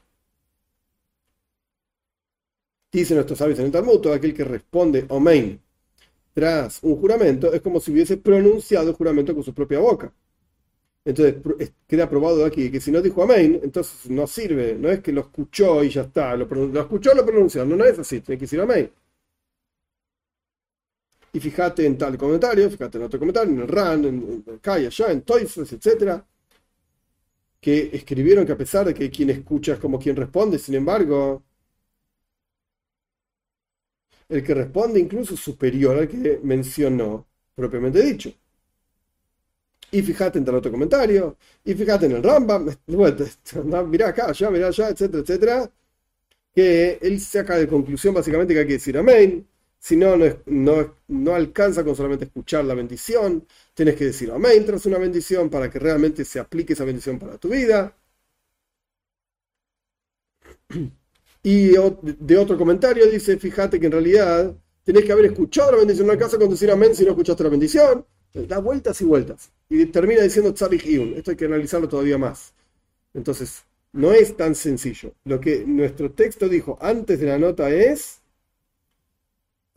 Dicen nuestros sabios en el Talmud, todo aquel que responde Omein tras un juramento es como si hubiese pronunciado el juramento con su propia boca. Entonces queda probado de aquí que si no dijo amén, entonces no sirve, no es que lo escuchó y ya está, lo escuchó, lo pronunció, no es así, tiene que decir amén. Y fíjate en tal comentario, fíjate en otro comentario, en el RAN, en acá y allá, en Toysers, etc., que escribieron que a pesar de que quien escucha es como quien responde, sin embargo, el que responde incluso es superior al que mencionó propiamente dicho. Y fíjate en tal otro comentario, y fíjate en el Rambam, mirá acá, allá, etcétera, etcétera, que él saca de conclusión básicamente que hay que decir amén. Si no, no alcanza con solamente escuchar la bendición, tienes que decir amén tras una bendición para que realmente se aplique esa bendición para tu vida. Y de otro comentario dice, fíjate que en realidad tenés que haber escuchado la bendición, no alcanza con decir amén si no escuchaste la bendición. Da vueltas y vueltas. Y termina diciendo Tzarich Iyun. Esto hay que analizarlo todavía más. Entonces, no es tan sencillo. Lo que nuestro texto dijo antes de la nota es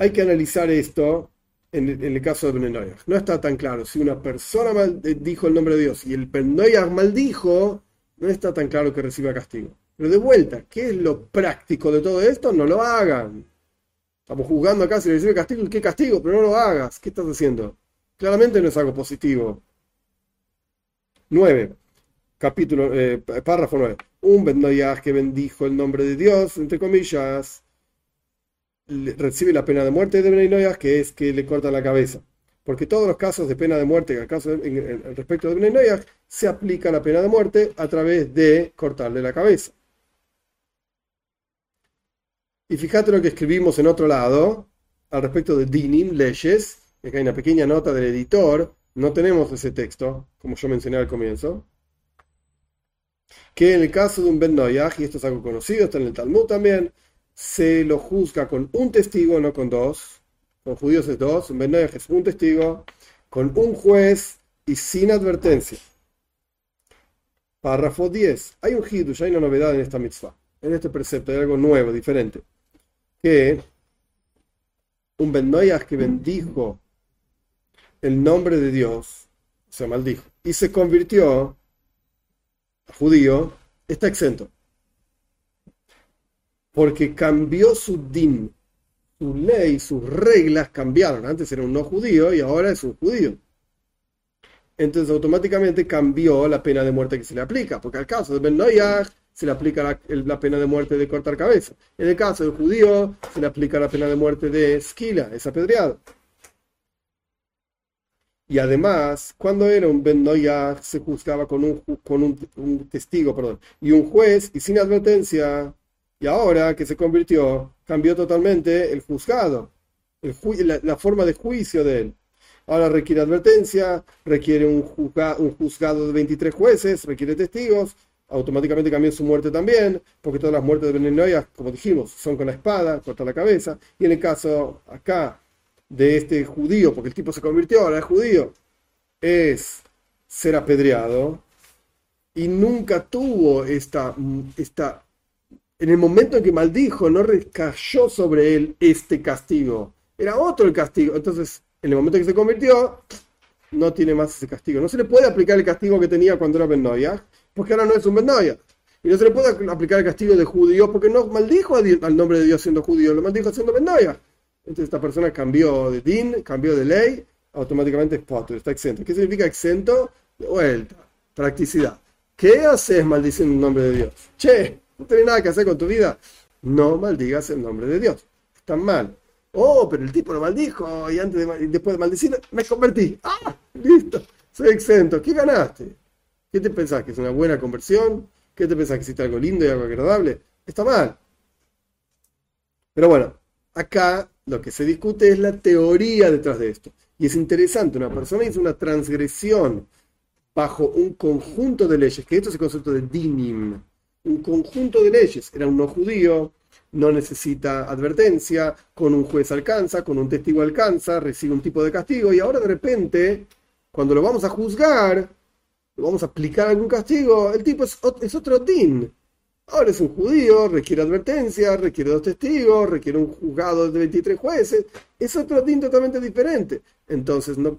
Hay que analizar esto en el caso de Ben Noyaj. No está tan claro. Si una persona dijo el nombre de Dios y el Ben Noyaj maldijo, no está tan claro que reciba castigo. Pero de vuelta, ¿qué es lo práctico de todo esto? No lo hagan. Estamos jugando acá, si le recibe castigo, ¿qué castigo? Pero no lo hagas. ¿Qué estás haciendo? Claramente no es algo positivo. 9. Párrafo 9. Un Ben Noyaj que bendijo el nombre de Dios, entre comillas, recibe la pena de muerte de Ben Noyaj, que es que le cortan la cabeza. Porque todos los casos de pena de muerte, respecto de Ben Noyaj, se aplica la pena de muerte a través de cortarle la cabeza. Y fíjate lo que escribimos en otro lado, al respecto de Dinim, leyes, que acá hay una pequeña nota del editor, no tenemos ese texto, como yo mencioné al comienzo, que en el caso de un Ben Noyaj, y esto es algo conocido, está en el Talmud también, se lo juzga con un testigo, no con dos. Con judíos es dos, un Ben Noyaj es un testigo, con un juez y sin advertencia. Párrafo 10. Hay un hidush, hay una novedad en esta mitzvah. En este precepto hay algo nuevo, diferente. Que un Ben Noyaj que bendijo el nombre de Dios, o sea, maldijo, y se convirtió a judío, está exento. Porque cambió su din, su ley, sus reglas cambiaron. Antes era un no judío y ahora es un judío. Entonces automáticamente cambió la pena de muerte que se le aplica. Porque al caso de Ben Noyaj se le aplica la pena de muerte de cortar cabeza. En el caso del judío se le aplica la pena de muerte de esquila, es apedreado. Y además, cuando era un Ben Noyaj se juzgaba con un testigo, y un juez, y sin advertencia. Y ahora que se convirtió, cambió totalmente el juzgado, la forma de juicio de él. Ahora requiere advertencia, requiere un juzgado de 23 jueces, requiere testigos, automáticamente cambió su muerte también, porque todas las muertes de Ben Noyaj, como dijimos, son con la espada, corta la cabeza. Y en el caso acá de este judío, porque el tipo se convirtió, ahora es judío, es ser apedreado, y nunca tuvo en el momento en que maldijo, no recayó sobre él este castigo. Era otro el castigo. Entonces, en el momento en que se convirtió, no tiene más ese castigo. No se le puede aplicar el castigo que tenía cuando era Ben Noyaj, porque ahora no es un Ben Noyaj. Y no se le puede aplicar el castigo de judío, porque no maldijo al nombre de Dios siendo judío, lo maldijo siendo Ben Noyaj. Entonces, esta persona cambió de din, cambió de ley, automáticamente es potter, está exento. ¿Qué significa exento? De vuelta, practicidad. ¿Qué haces maldiciendo el nombre de Dios? Che, no tenés nada que hacer con tu vida. No maldigas el nombre de Dios. Está mal. Oh, pero el tipo lo maldijo y después de maldecir me convertí. ¡Ah! Listo. Soy exento. ¿Qué ganaste? ¿Qué te pensás? ¿Que es una buena conversión? ¿Qué te pensás? ¿Que hiciste algo lindo y algo agradable? Está mal. Pero bueno, acá lo que se discute es la teoría detrás de esto. Y es interesante. Una persona hizo una transgresión bajo un conjunto de leyes, que esto es el concepto de dinim. Un conjunto de leyes. Era un no judío, no necesita advertencia, con un juez alcanza, con un testigo alcanza, recibe un tipo de castigo, y ahora de repente, cuando lo vamos a juzgar, lo vamos a aplicar algún castigo, el tipo es otro din. Ahora es un judío, requiere advertencia, requiere 2 testigos, requiere un juzgado de 23 jueces, es otro din totalmente diferente. Entonces no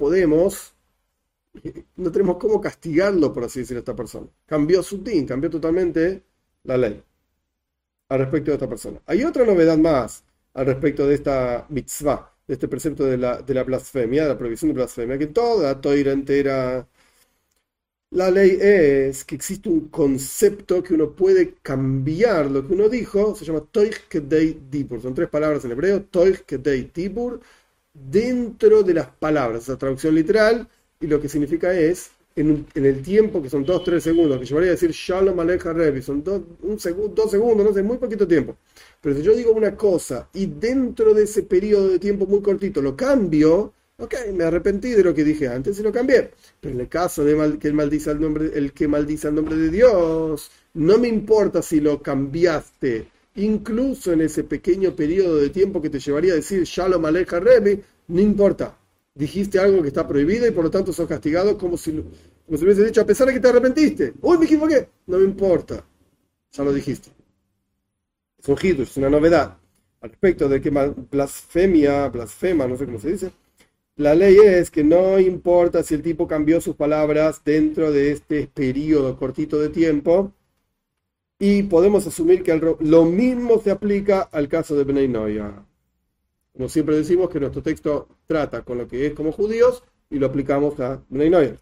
tenemos cómo castigarlo, por así decirlo, a esta persona. Cambió su din, cambió totalmente la ley al respecto de esta persona. Hay otra novedad más al respecto de esta mitzvah, de este precepto de la blasfemia, de la prohibición de blasfemia, que toda Toira entera, la ley es que existe un concepto que uno puede cambiar lo que uno dijo, se llama Toich Kedei Dibur, son 3 palabras en hebreo, Toich Kedei Dibur, dentro de las palabras, esa traducción literal, y lo que significa es en el tiempo, que son 2-3 segundos, que llevaría a decir Shalom Aleja Revi, son 2 segundos, no sé, muy poquito tiempo. Pero si yo digo una cosa y dentro de ese periodo de tiempo muy cortito lo cambio, ok, me arrepentí de lo que dije antes y lo cambié. Pero en el caso de que el que maldice el nombre de Dios, no me importa si lo cambiaste, incluso en ese pequeño periodo de tiempo que te llevaría a decir Shalom Aleja Revi, no importa. Dijiste algo que está prohibido y por lo tanto sos castigado como si hubiese dicho, a pesar de que te arrepentiste. Uy, me equivoqué. No me importa. Ya lo dijiste. Es un hidush, es una novedad. al respecto de que blasfema, no sé cómo se dice, la ley es que no importa si el tipo cambió sus palabras dentro de este periodo cortito de tiempo, y podemos asumir que lo mismo se aplica al caso de Bnei Noach. Como siempre decimos que nuestro texto trata con lo que es como judíos y lo aplicamos a Bnei Noach.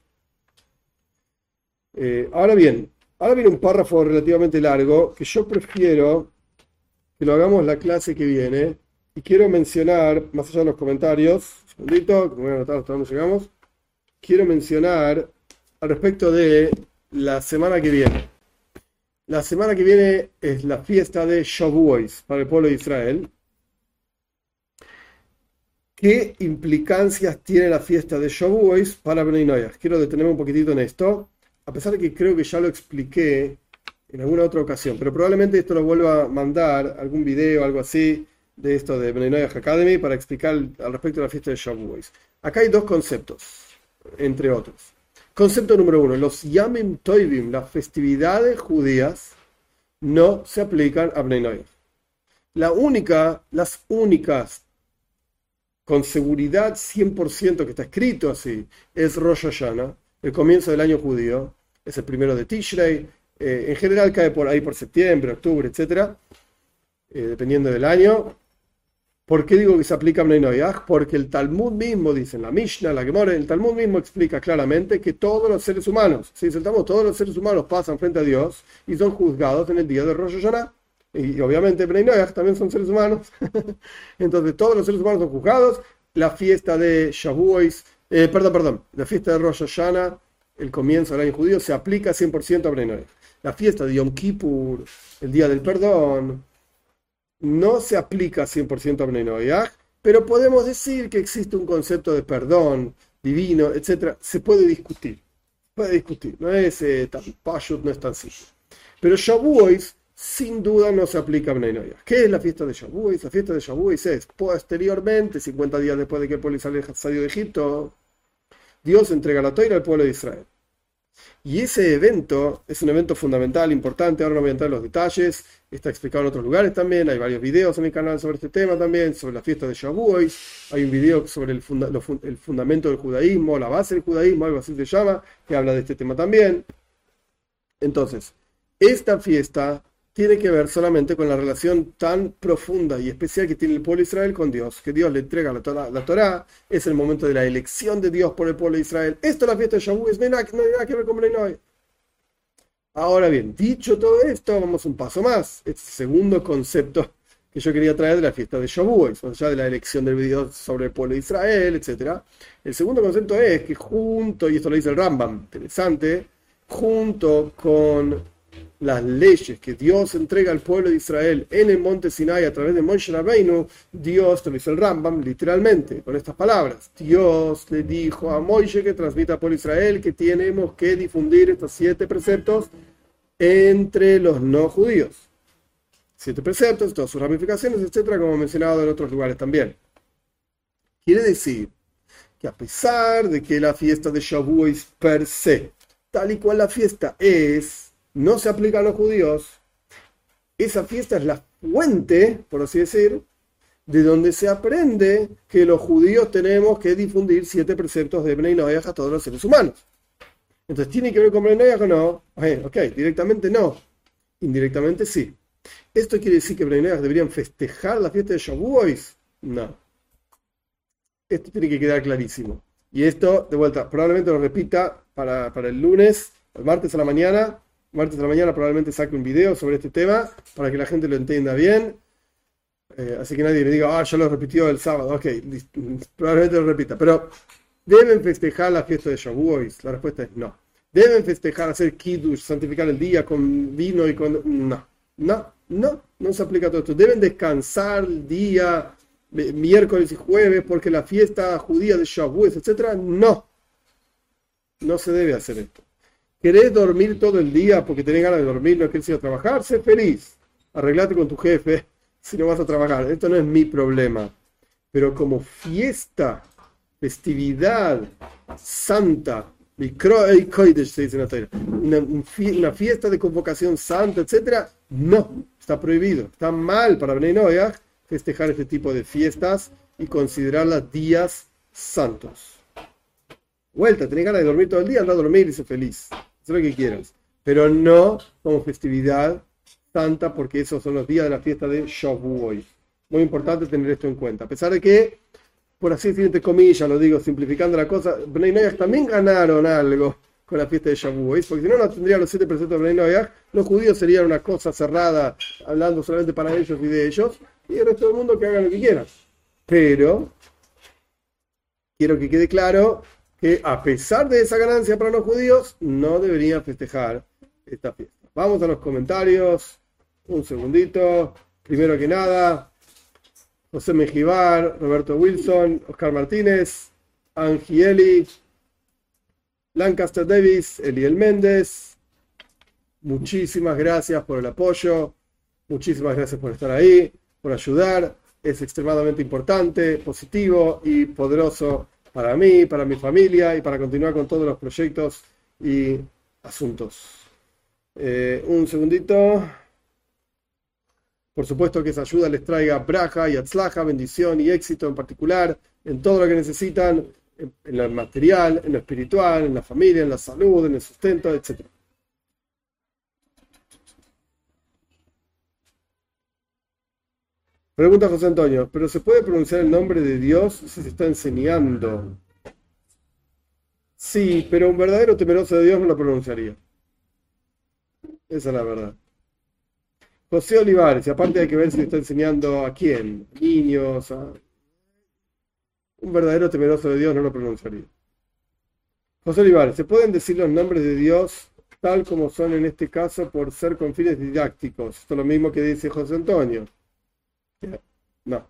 Ahora viene un párrafo relativamente largo que yo prefiero que lo hagamos la clase que viene, y quiero mencionar, más allá de los comentarios, un segundito, que me voy a anotar hasta dónde llegamos, quiero mencionar al respecto de la semana que viene. La semana que viene es la fiesta de Shavuot para el pueblo de Israel. ¿Qué implicancias tiene la fiesta de Shavuot para Bnei Noach? Quiero detenerme un poquitito en esto, a pesar de que creo que ya lo expliqué en alguna otra ocasión, pero probablemente esto lo vuelva a mandar, algún video, algo así, de esto de Bnei Noach Academy, para explicar al respecto de la fiesta de Shavuot. Acá hay dos conceptos, entre otros. Concepto número uno, los Yamim Toivim, las festividades judías, no se aplican a Bnei Noach. Las únicas, con seguridad 100% que está escrito así, es Rosh Hashanah, el comienzo del año judío, es el primero de Tishrei, en general cae por ahí por septiembre, octubre, etc., dependiendo del año. ¿Por qué digo que se aplica a Bnei Noach? Porque el Talmud mismo, dicen la Mishnah, la Gemara, el Talmud mismo explica claramente que todos los seres humanos, si saltamos, todos los seres humanos pasan frente a Dios y son juzgados en el día de Rosh Hashanah. Y obviamente Bnei Noach también son seres humanos. Entonces todos los seres humanos son juzgados. La fiesta de Shavuot, la fiesta de Rosh Hashanah, el comienzo del año judío, se aplica 100% a Bnei Noach. La fiesta de Yom Kippur, el día del perdón, no se aplica 100% a Bnei Noach, pero podemos decir que existe un concepto de perdón divino, etc. Se puede discutir, no es tan pashut, no es tan simple. Pero Shavuot sin duda no se aplica a Bnei Noach. ¿Qué es la fiesta de Shavuot? La fiesta de Shavuot es posteriormente, 50 días después de que el pueblo salió de Egipto, Dios entrega la Torá al pueblo de Israel. Y ese evento es un evento fundamental, importante. Ahora no voy a entrar en los detalles, está explicado en otros lugares también. Hay varios videos en mi canal sobre este tema también, sobre la fiesta de Shavuot. Hay un video sobre el fundamento del judaísmo, la base del judaísmo, algo así se llama, que habla de este tema también. Entonces, esta fiesta tiene que ver solamente con la relación tan profunda y especial que tiene el pueblo de Israel con Dios, que Dios le entrega la Torá, es el momento de la elección de Dios por el pueblo de Israel. Esto es la fiesta de Shavuot, no hay nada que ver con Bnei Noach. Ahora bien, dicho todo esto, vamos un paso más. Este segundo concepto que yo quería traer de la fiesta de Shavuot, más allá de la elección del video sobre el pueblo de Israel, etc. El segundo concepto es que junto, y esto lo dice el Rambam, interesante, junto con las leyes que Dios entrega al pueblo de Israel en el monte Sinai a través de Moshe Rabbeinu, Dios, te lo dice el Rambam literalmente, con estas palabras, Dios le dijo a Moshe que transmita al pueblo de Israel que tenemos que difundir estos 7 preceptos entre los no judíos. 7 preceptos, todas sus ramificaciones, etcétera, como mencionado en otros lugares también. Quiere decir que a pesar de que la fiesta de Shavuot per se, tal y cual la fiesta no se aplica a los judíos, esa fiesta es la fuente, por así decir, de donde se aprende que los judíos tenemos que difundir 7 preceptos de Bnei Noach a todos los seres humanos. Entonces, ¿tiene que ver con Bnei Noach o no? Ok, directamente no, indirectamente sí. ¿Esto quiere decir que Bnei Noach deberían festejar la fiesta de Shavuot? No. Esto tiene que quedar clarísimo. Y esto, de vuelta, probablemente lo repita para el lunes, el martes a la mañana. Martes a la mañana probablemente saque un video sobre este tema para que la gente lo entienda bien. Así que nadie me diga, ya lo repitió el sábado. Ok, probablemente lo repita. Pero, ¿deben festejar la fiesta de Shavuot? La respuesta es no. ¿Deben festejar, hacer kiddush, santificar el día con vino y con...? No se aplica todo esto. ¿Deben descansar el día miércoles y jueves porque la fiesta judía de Shavuot, etcétera? No se debe hacer esto. ¿Querés dormir todo el día porque tenés ganas de dormir, no querés ir a trabajar? Sé feliz. Arreglate con tu jefe si no vas a trabajar. Esto no es mi problema. Pero como fiesta, festividad santa, una fiesta de convocación santa, etc., no, está prohibido. Está mal para Bnei Noach festejar este tipo de fiestas y considerarlas días santos. Vuelta, tenés ganas de dormir todo el día, anda a dormir y sé feliz. Haz lo que quieras. Pero no como festividad santa, porque esos son los días de la fiesta de Shavuot. Muy importante tener esto en cuenta. A pesar de que, por así decir, entre comillas, lo digo simplificando la cosa, Bnei Noach también ganaron algo con la fiesta de Shavuot, porque si no, no tendrían los 7 preceptos de Bnei Noach. Los judíos serían una cosa cerrada, hablando solamente para ellos y de ellos, y el resto del mundo que hagan lo que quieran. Pero quiero que quede claro que a pesar de esa ganancia para los judíos, no deberían festejar esta fiesta. Vamos a los comentarios. Un segundito. Primero que nada, José Mejibar, Roberto Wilson, Oscar Martínez, Angieli, Lancaster Davis, Eliel Méndez. Muchísimas gracias por el apoyo. Muchísimas gracias por estar ahí, por ayudar. Es extremadamente importante, positivo y poderoso para mí, para mi familia y para continuar con todos los proyectos y asuntos. Un segundito. Por supuesto que esa ayuda les traiga braja y atzlaja, bendición y éxito en particular, en todo lo que necesitan, en lo material, en lo espiritual, en la familia, en la salud, en el sustento, etc. Pregunta José Antonio, ¿pero se puede pronunciar el nombre de Dios si se está enseñando? Sí, pero un verdadero temeroso de Dios no lo pronunciaría. Esa es la verdad. José Olivares, y aparte hay que ver si está enseñando a quién, niños, un verdadero temeroso de Dios no lo pronunciaría. José Olivares, ¿se pueden decir los nombres de Dios tal como son en este caso por ser con fines didácticos? Esto es lo mismo que dice José Antonio. No.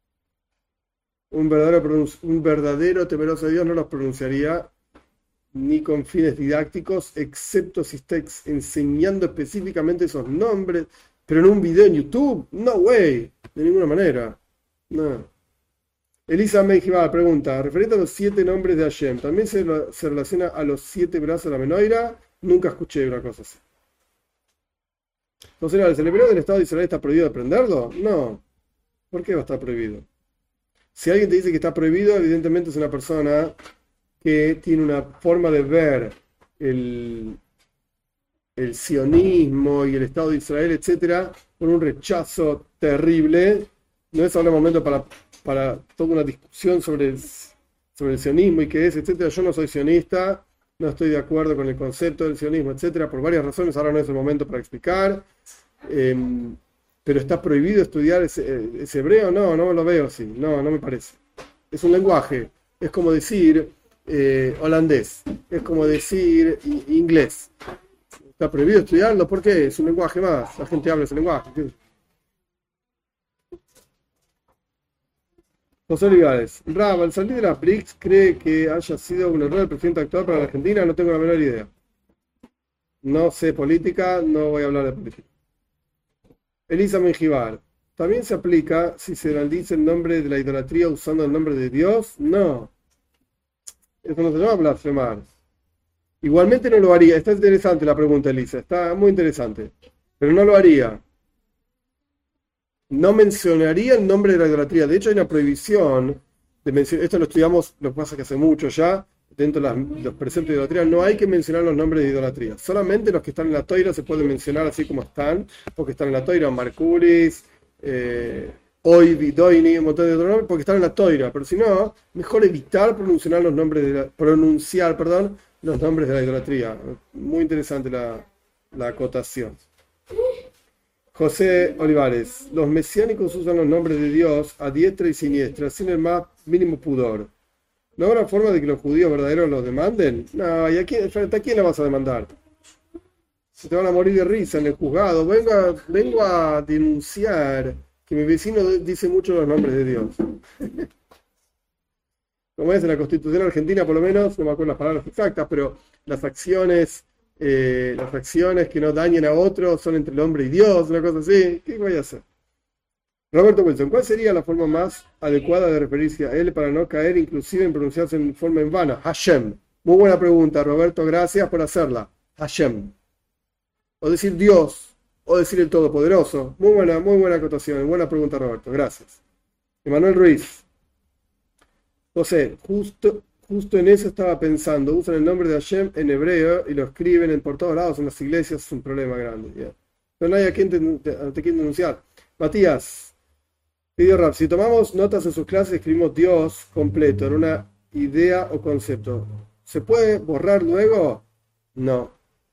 Un verdadero temeroso de Dios no los pronunciaría ni con fines didácticos, excepto si está enseñando específicamente esos nombres. Pero en un video en YouTube, no way, de ninguna manera. No. Elisa Meijiba pregunta, referente a los 7 nombres de Hashem, ¿también se relaciona a los 7 brazos de la Menorá? Nunca escuché una cosa así. Entonces, ¿el hebreo del Estado de Israel está prohibido aprenderlo? No. ¿Por qué va a estar prohibido? Si alguien te dice que está prohibido, evidentemente es una persona que tiene una forma de ver el sionismo y el Estado de Israel, etcétera, con un rechazo terrible. No es ahora el momento para toda una discusión sobre el sionismo y qué es, etcétera. Yo no soy sionista, no estoy de acuerdo con el concepto del sionismo, etcétera, por varias razones. Ahora no es el momento para explicar. Pero está prohibido estudiar ese hebreo. No lo veo así. No me parece. Es un lenguaje. Es como decir holandés. Es como decir inglés. Está prohibido estudiarlo, ¿por qué? Es un lenguaje más, la gente habla ese lenguaje. José Olivares, Rab, al salir de la BRICS, ¿cree que haya sido un error el presidente actual para la Argentina? No tengo la menor idea. No sé política, no voy a hablar de política. Elisa Menjivar, ¿también se aplica si se maldice el nombre de la idolatría usando el nombre de Dios? No. Eso no se llama blasfemar. Igualmente no lo haría. Está interesante la pregunta, Elisa. Está muy interesante. Pero no lo haría. No mencionaría el nombre de la idolatría. De hecho, hay una prohibición de mencionar. Esto lo estudiamos, lo que pasa que hace mucho ya. Dentro de los preceptos de idolatría no hay que mencionar los nombres de idolatría. Solamente los que están en la toira se pueden mencionar así como están. Porque están en la toira. Marcuris, Oivi, Doini, un montón de otros nombres. Porque están en la toira. Pero si no, mejor evitar pronunciar los nombres los nombres de la idolatría. Muy interesante la acotación. José Olivares, los mesiánicos usan los nombres de Dios a diestra y siniestra, sin el más mínimo pudor. ¿No habrá forma de que los judíos verdaderos los demanden? No, ¿y a quién la vas a demandar? Se te van a morir de risa en el juzgado. Vengo a denunciar que mi vecino dice mucho los nombres de Dios. Como es en la Constitución argentina, por lo menos, no me acuerdo las palabras exactas, pero las acciones que no dañen a otros son entre el hombre y Dios, una cosa así. ¿Qué voy a hacer? Roberto Wilson, ¿cuál sería la forma más adecuada de referirse a él para no caer inclusive en pronunciarse en forma en vano? Hashem. Muy buena pregunta, Roberto, gracias por hacerla. Hashem. O decir Dios, o decir el Todopoderoso. Muy buena acotación, buena pregunta, Roberto, gracias. Emanuel Ruiz. José, justo en eso estaba pensando. Usan el nombre de Hashem en hebreo y lo escriben por todos lados en las iglesias. Es un problema grande. Yeah. Pero no hay a quien te quieren denunciar. Matías, pidió Rap. Si tomamos notas en sus clases, escribimos Dios completo en una idea o concepto. ¿Se puede borrar luego? No.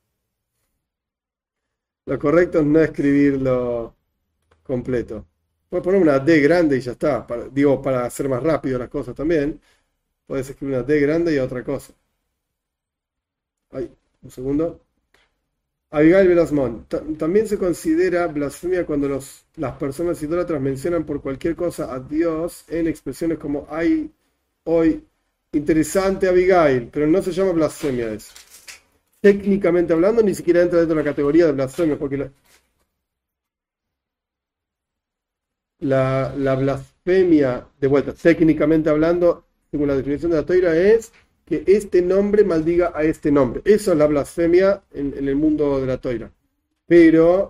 Lo correcto es no escribirlo completo. Puedes poner una D grande y ya está. Para hacer más rápido las cosas también. Puedes escribir una D grande y otra cosa. Ay, un segundo. Abigail Velasmón. También se considera blasfemia cuando las personas idólatras mencionan por cualquier cosa a Dios en expresiones como ay, hoy. Interesante, Abigail, pero no se llama blasfemia eso. Técnicamente hablando, ni siquiera entra dentro de la categoría de blasfemia, porque la blasfemia, de vuelta, técnicamente hablando, según la definición de la Torá, es que este nombre maldiga a este nombre. Eso es la blasfemia en el mundo de la Torá. Pero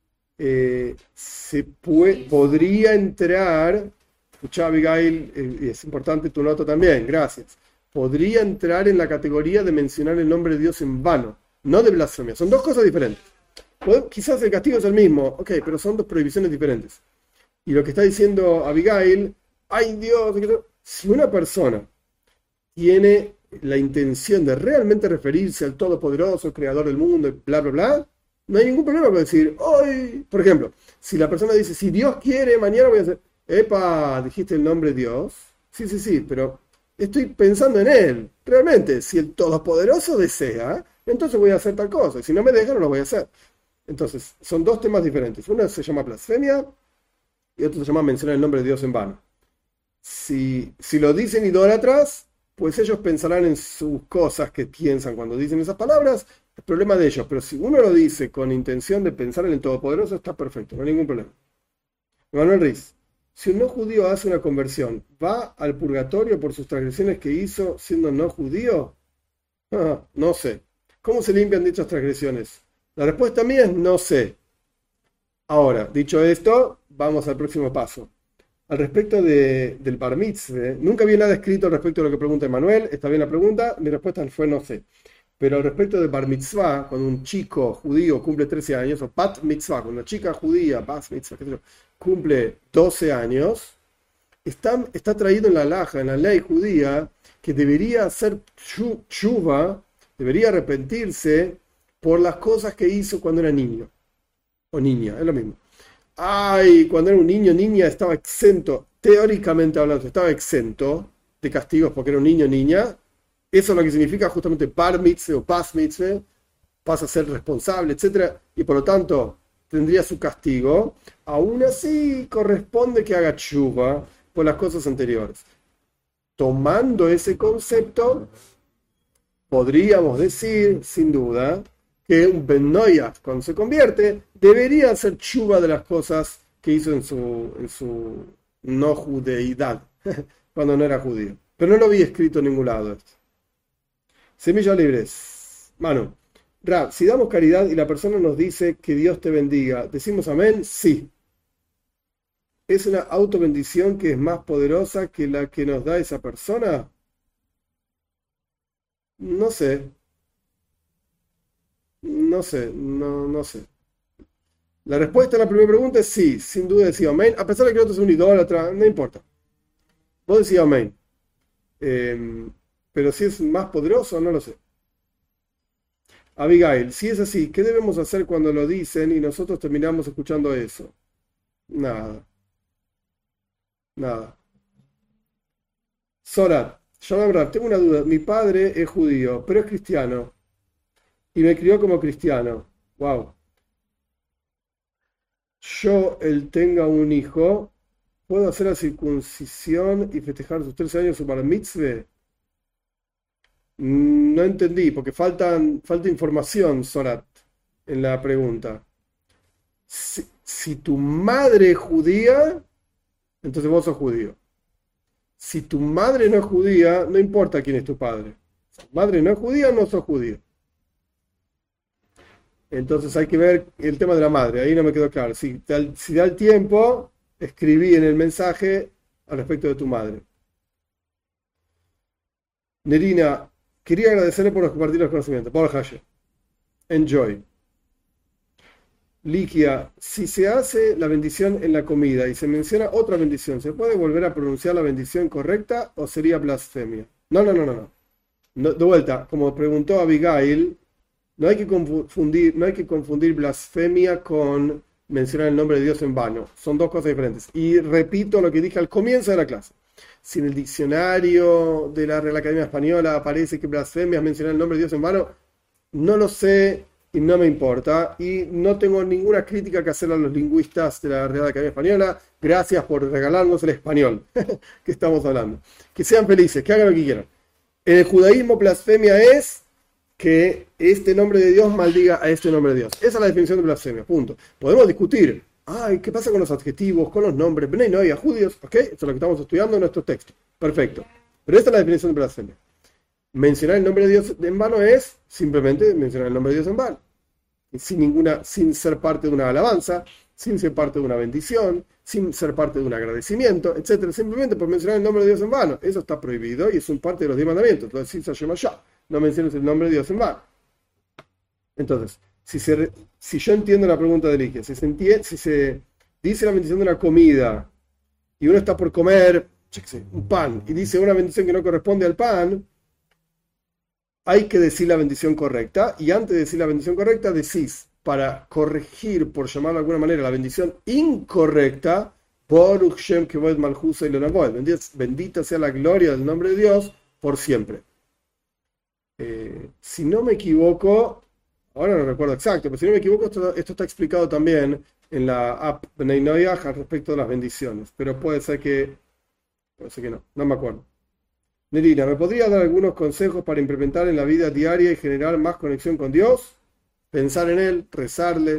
podría entrar, escuchá, Abigail, y es importante tu nota también, gracias. Podría entrar en la categoría de mencionar el nombre de Dios en vano, no de blasfemia. Son dos cosas diferentes. Quizás el castigo es el mismo, ok, pero son dos prohibiciones diferentes. Y lo que está diciendo Abigail, ay Dios, si una persona tiene la intención de realmente referirse al Todopoderoso, Creador del mundo, bla, bla, bla, no hay ningún problema con decir, hoy, por ejemplo, si la persona dice, si Dios quiere, mañana voy a hacer, epa, dijiste el nombre de Dios, sí, pero estoy pensando en Él, realmente, si el Todopoderoso desea, entonces voy a hacer tal cosa, y si no me deja, no lo voy a hacer. Entonces, son dos temas diferentes, uno se llama blasfemia, y otro se llama mencionar el nombre de Dios en vano. Si lo dicen idólatras, pues ellos pensarán en sus cosas que piensan cuando dicen esas palabras, es problema de ellos, pero si uno lo dice con intención de pensar en el Todopoderoso, está perfecto, no hay ningún problema. Manuel Riz, si un no judío hace una conversión, ¿va al purgatorio por sus transgresiones que hizo siendo no judío? No sé. ¿Cómo se limpian dichas transgresiones? La respuesta mía es no sé. Ahora, dicho esto, vamos al próximo paso. Al respecto del bar mitzvah, nunca vi nada escrito al respecto de lo que pregunta Emanuel. Está bien la pregunta, mi respuesta fue no sé. Pero al respecto del bar mitzvah, cuando un chico judío cumple 13 años, o bat mitzvah, cuando una chica judía, bat mitzvah, cumple 12 años, está traído en la halajá, en la ley judía, que debería hacer tshuva, debería arrepentirse por las cosas que hizo cuando era niño. O niña, es lo mismo. Ay, cuando era un niño, niña, estaba exento, teóricamente hablando, estaba exento de castigos porque era un niño, niña. Eso es lo que significa justamente bar mitzvah o bas mitzvah, pasa a ser responsable, etc. Y por lo tanto tendría su castigo. Aún así corresponde que haga tshuva por las cosas anteriores. Tomando ese concepto, podríamos decir, sin duda, que un Ben Noyach, cuando se convierte, debería hacer tshuva de las cosas que hizo en su no judeidad, cuando no era judío. Pero no lo vi escrito en ningún lado esto. Semillas libres. Manu, Rab, si damos caridad y la persona nos dice que Dios te bendiga, ¿decimos amén? Sí. ¿Es una autobendición que es más poderosa que la que nos da esa persona? No sé. No sé. La respuesta a la primera pregunta es sí, sin duda decía amén, a pesar de que el otro es un idólatra, no importa. Vos decís amén. Pero si es más poderoso, no lo sé. Abigail, si es así, ¿qué debemos hacer cuando lo dicen y nosotros terminamos escuchando eso? Nada. Sorat, Shalom Rab, tengo una duda. Mi padre es judío, pero es cristiano. Y me crió como cristiano. Wow. Él tenga un hijo, ¿puedo hacer la circuncisión y festejar sus 13 años su bar mitzvah? No entendí, porque falta información, Sorat, en la pregunta. Si tu madre es judía, entonces vos sos judío. Si tu madre no es judía, no importa quién es tu padre. Si tu madre no es judía, no sos judío. Entonces hay que ver el tema de la madre, ahí no me quedó claro. Si da el tiempo, escribí en el mensaje al respecto de tu madre. Nerina, quería agradecerle por compartir los conocimientos. Por Hashem. Enjoy. Likia, si se hace la bendición en la comida y se menciona otra bendición, ¿se puede volver a pronunciar la bendición correcta o sería blasfemia? No, de vuelta, como preguntó Abigail, no hay que confundir blasfemia con mencionar el nombre de Dios en vano. Son dos cosas diferentes. Y repito lo que dije al comienzo de la clase. Si en el diccionario de la Real Academia Española aparece que blasfemia es mencionar el nombre de Dios en vano, no lo sé y no me importa. Y no tengo ninguna crítica que hacer a los lingüistas de la Real Academia Española. Gracias por regalarnos el español que estamos hablando. Que sean felices, que hagan lo que quieran. En el judaísmo, blasfemia es que este nombre de Dios maldiga a este nombre de Dios. Esa es la definición de blasfemia, punto. Podemos discutir, ¿qué pasa con los adjetivos, con los nombres? Bnei Noia, judíos, ¿ok? Eso es lo que estamos estudiando en nuestro texto. Perfecto. Pero esta es la definición de blasfemia. Mencionar el nombre de Dios en vano es simplemente mencionar el nombre de Dios en vano. Sin ser parte de una alabanza, sin ser parte de una bendición, sin ser parte de un agradecimiento, etcétera, simplemente por mencionar el nombre de Dios en vano. Eso está prohibido y es un parte de los 10 mandamientos. Entonces, no menciones el nombre de Dios en vano. Entonces, si yo entiendo la pregunta de Ligia, si se dice la bendición de una comida y uno está por comer, un pan, y dice una bendición que no corresponde al pan, hay que decir la bendición correcta, y antes de decir la bendición correcta, decís, para corregir, por llamarlo de alguna manera, la bendición incorrecta, Baruch Shem Kevod Malchusa y Lonavoed, bendita sea la gloria del nombre de Dios por siempre. Si no me equivoco, ahora no recuerdo exacto, pero si no me equivoco, esto está explicado también en la app Bnei Noyaj al respecto de las bendiciones, pero puede ser que no me acuerdo. Nerina, ¿me podría dar algunos consejos para implementar en la vida diaria y generar más conexión con Dios? Pensar en Él, rezarle.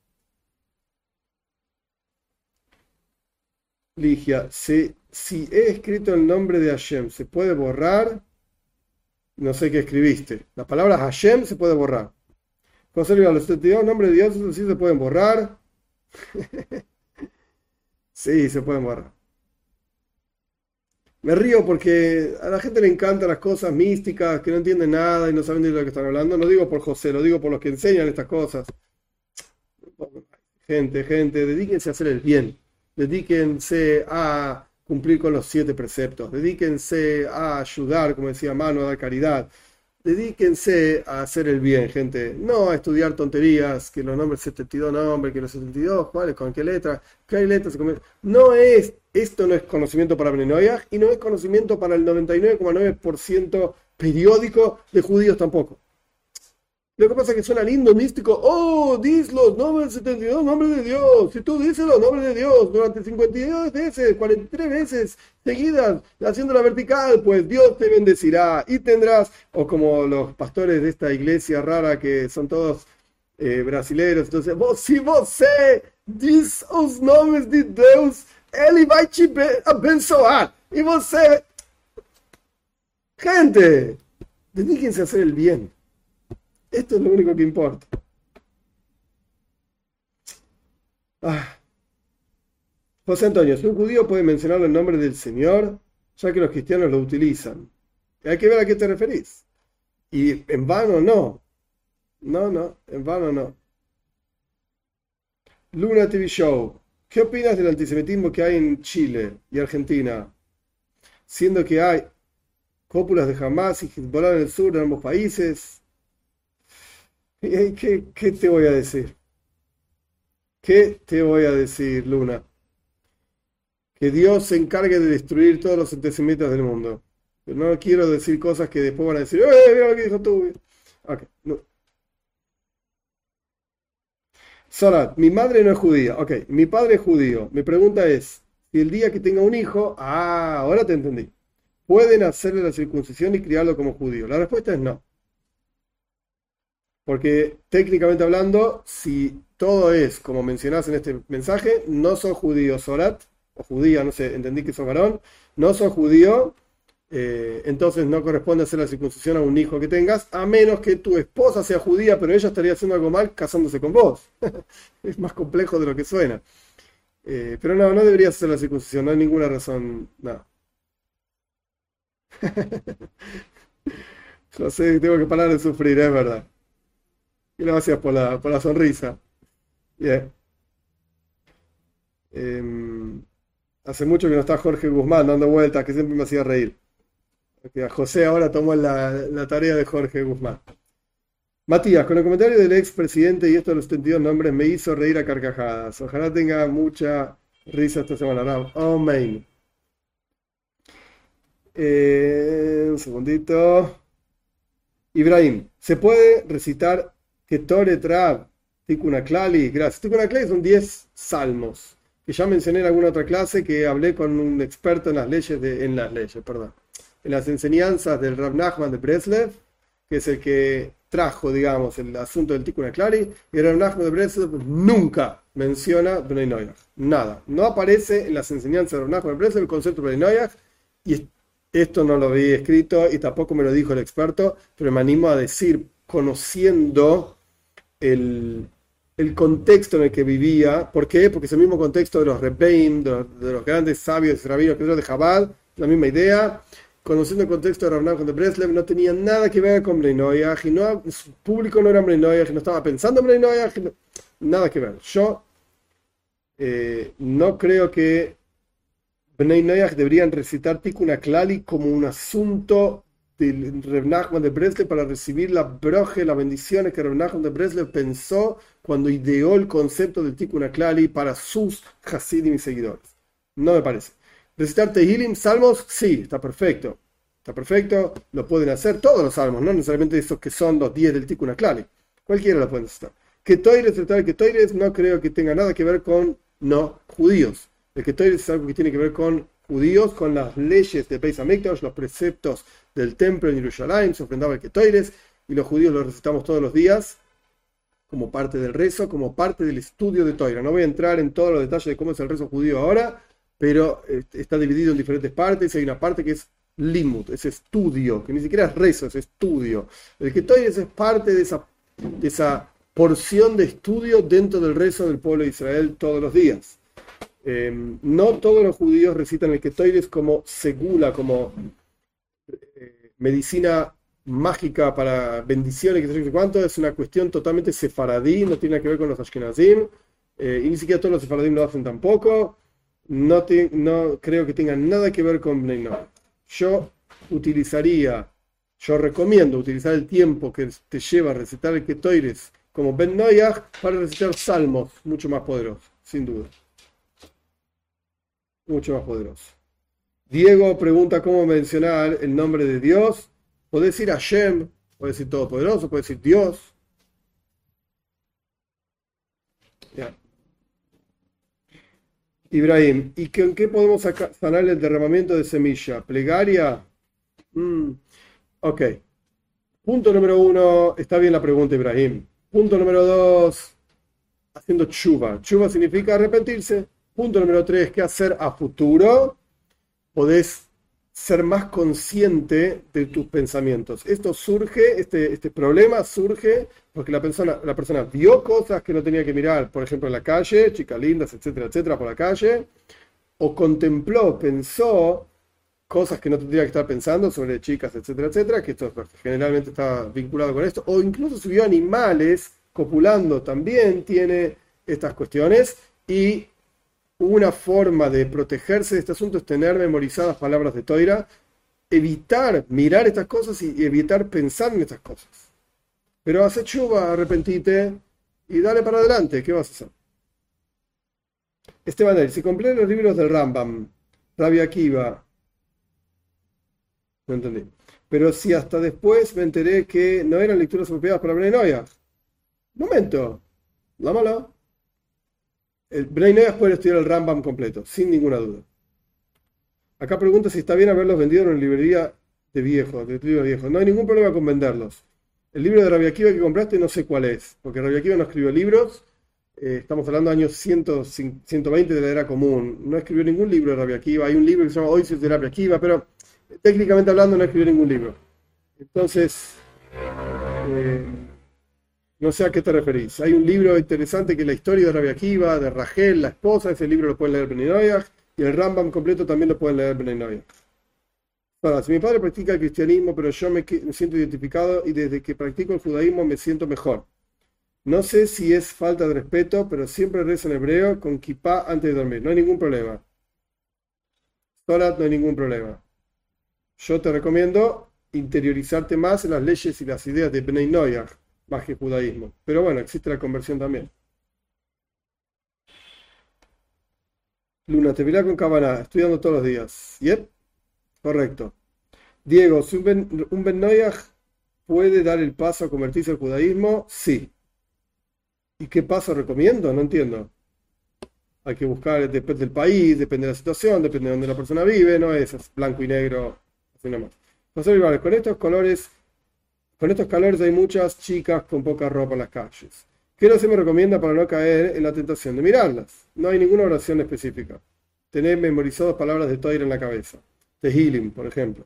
Ligia, si he escrito el nombre de Hashem, ¿se puede borrar? No sé qué escribiste. Las palabras Hashem se puede borrar. José Luis, los 72 nombres de Dios, ¿eso sí se pueden borrar? Sí, se pueden borrar. Me río porque a la gente le encantan las cosas místicas, que no entienden nada y no saben de lo que están hablando. No digo por José, lo digo por los que enseñan estas cosas. Gente, dedíquense a hacer el bien. Dedíquense a cumplir con los 7 preceptos. Dedíquense a ayudar, como decía Manu, a dar caridad. Dedíquense a hacer el bien, gente. No a estudiar tonterías, que los nombres 72 nombres, que los 72, ¿cuáles? ¿Con qué letra? ¿Qué hay letras? Esto no es conocimiento para Bnei Noyaj y no es conocimiento para el 99,9% periódico de judíos tampoco. Lo que pasa es que suena lindo, místico. Dice los nombres 72 nombres de Dios. Si tú dices los nombres de Dios durante 52 veces, 43 veces seguidas, haciendo la vertical, pues Dios te bendecirá y tendrás, o como los pastores de esta iglesia rara que son todos brasileños, entonces, si você diz os nomes de Deus, Ele vai te abençoar. Y você... Gente, dedíquense a hacer el bien. Esto es lo único que importa. José Antonio, si un judío puede mencionar el nombre del Señor, ya que los cristianos lo utilizan. Hay que ver a qué te referís. Y en vano no. No, en vano no. Luna TV Show. ¿Qué opinas del antisemitismo que hay en Chile y Argentina? Siendo que hay cópulas de Hamas y Hezbollah en el sur de ambos países. ¿Qué te voy a decir? ¿Qué te voy a decir, Luna? Que Dios se encargue de destruir todos los antisemitas del mundo. Pero no quiero decir cosas que después van a decir, mira lo que dijo tú. Okay, no. Sorat, mi madre no es judía. Ok, mi padre es judío. Mi pregunta es, si el día que tenga un hijo, ahora te entendí, ¿pueden hacerle la circuncisión y criarlo como judío? La respuesta es no. Porque técnicamente hablando, si todo es como mencionás en este mensaje, no sos judío, Sorat, o judía, no sé, entendí que sos varón, no sos judío Entonces no corresponde hacer la circuncisión a un hijo que tengas, a menos que tu esposa sea judía, pero ella estaría haciendo algo mal casándose con vos. Es más complejo de lo que suena. Pero no, no deberías hacer la circuncisión, no hay ninguna razón. No. José, tengo que parar de sufrir, es verdad. Y gracias por la sonrisa. Bien. Hace mucho que no está Jorge Guzmán dando vueltas, que siempre me hacía reír. Porque a José ahora tomó la tarea de Jorge Guzmán. Matías, con el comentario del expresidente y esto de los 72 nombres me hizo reír a carcajadas. Ojalá tenga mucha risa esta semana. Amén. Un segundito. Ibrahim, ¿se puede recitar Ketore Trab, Tikkun Klali? Gracias. Tikkun Klali son 10 salmos, que ya mencioné en alguna otra clase que hablé con un experto en las leyes, en las enseñanzas del Rav Nachman de Breslev, que es el que trajo, digamos, el asunto del Tikkun Klali, y el Rav Nachman de Breslev nunca menciona Bnei Noach. Nada. No aparece en las enseñanzas del Rav Nachman de Breslev el concepto de Bnei Noach, y esto no lo había escrito y tampoco me lo dijo el experto, pero me animo a decir, conociendo el contexto en el que vivía. ¿Por qué? Porque es el mismo contexto de los Rebbeim, de los grandes sabios rabinos de Chabad, la misma idea. Conociendo el contexto de Rav Nachman de Breslev, no tenía nada que ver con Bnei Noach, y no, su público no era Bnei Noach, no estaba pensando en Bnei Noach, nada que ver. Yo no creo que Bnei Noach deberían recitar Tikkun Klali como un asunto del Rav Nachman de Breslev para recibir la broje, las bendiciones que Rav Nachman de Breslev pensó cuando ideó el concepto del Tikkun Klali para sus Hasidim y seguidores. No me parece. Recitar Tehilim, salmos, sí, está perfecto. Está perfecto, lo pueden hacer todos los salmos, no necesariamente esos que son los 10 del Tikkun Klali. Cualquiera lo puede recitar. Recitar Ketoires no creo que tenga nada que ver con no judíos. El Ketoires es algo que tiene que ver con judíos, con las leyes de Beis Hamikdash, los preceptos del templo en Jerusalén, se ofrendaba el Ketoires, y los judíos lo recitamos todos los días, como parte del rezo, como parte del estudio de Toira. No voy a entrar en todos los detalles de cómo es el rezo judío ahora, pero está dividido en diferentes partes, y hay una parte que es limud, es estudio, que ni siquiera es rezo, es estudio. El Ketoires es parte de esa porción de estudio dentro del rezo del pueblo de Israel todos los días. No todos los judíos recitan el Ketoires como segula, como medicina mágica para bendiciones, que sé yo cuánto. Es una cuestión totalmente sefaradí, no tiene nada que ver con los ashkenazim, y ni siquiera todos los sefaradim lo hacen tampoco. No creo que tenga nada que ver con Bnei Noach. Yo recomiendo utilizar el tiempo que te lleva a recitar el Ketoires como Ben Noach para recitar salmos mucho más poderosos, sin duda. Mucho más poderoso. Diego pregunta cómo mencionar el nombre de Dios. Puede decir Hashem, puede decir Todopoderoso, puede decir Dios. Ya. Ibrahim, ¿y con qué podemos sanar el derramamiento de semilla? ¿Plegaria? Ok. Punto número 1, está bien la pregunta, Ibrahim. Punto número 2, haciendo tshuva. Tshuva significa arrepentirse. Punto número 3, ¿qué hacer a futuro? Podés ser más consciente de tus pensamientos. Esto surge, este problema surge porque la persona vio cosas que no tenía que mirar, por ejemplo en la calle, chicas lindas, etcétera, etcétera, por la calle, o contempló, pensó cosas que no tendría que estar pensando sobre chicas, etcétera, etcétera, que esto generalmente está vinculado con esto, o incluso si vio animales copulando, también tiene estas cuestiones. Y una forma de protegerse de este asunto es tener memorizadas palabras de Toira, evitar mirar estas cosas y evitar pensar en estas cosas. Pero hace chuva, arrepentite y dale para adelante. ¿Qué vas a hacer? Esteban, si compré los libros del Rambam, Rabbi Akiva, no entendí. Pero si hasta después me enteré que no eran lecturas apropiadas para Bnei Noach. Momento, lámalo. El Bnei Noach puede estudiar el Rambam completo, sin ninguna duda. Acá pregunta si está bien haberlos vendido en una librería de libros viejos. No hay ningún problema con venderlos. El libro de Rabbi Akiva que compraste no sé cuál es, porque Rabbi Akiva no escribió libros. Estamos hablando de años 120 de la era común. No escribió ningún libro de Rabbi Akiva. Hay un libro que se llama Oisius de Rabbi Akiva, pero técnicamente hablando no escribió ningún libro. Entonces, eh, no sé a qué te referís. Hay un libro interesante que es la historia de Rabbi Akiva, de Rachel, la esposa. Ese libro lo pueden leer Bnei Noyaj. Y el Rambam completo también lo pueden leer Bnei Noyaj. Ahora, si mi padre practica el cristianismo, pero yo me siento identificado y desde que practico el judaísmo me siento mejor. No sé si es falta de respeto, pero siempre rezo en hebreo con kippah antes de dormir. No hay ningún problema. Torat, no hay ningún problema. Yo te recomiendo interiorizarte más en las leyes y las ideas de Bnei Noyaj, más que judaísmo. Pero bueno, existe la conversión también. Luna, te verá con Kavaná, estudiando todos los días. ¿Yep? Correcto. Diego, si un Ben Noyaj puede dar el paso a convertirse al judaísmo, sí. ¿Y qué paso recomiendo? No entiendo. Hay que buscar, depende del país, depende de la situación, depende de dónde la persona vive, no es blanco y negro, así nomás. José Rivales, con estos calores hay muchas chicas con poca ropa en las calles. ¿Qué oración me recomienda para no caer en la tentación de mirarlas? No hay ninguna oración específica. Tener memorizadas palabras de Toira en la cabeza. De Healing, por ejemplo.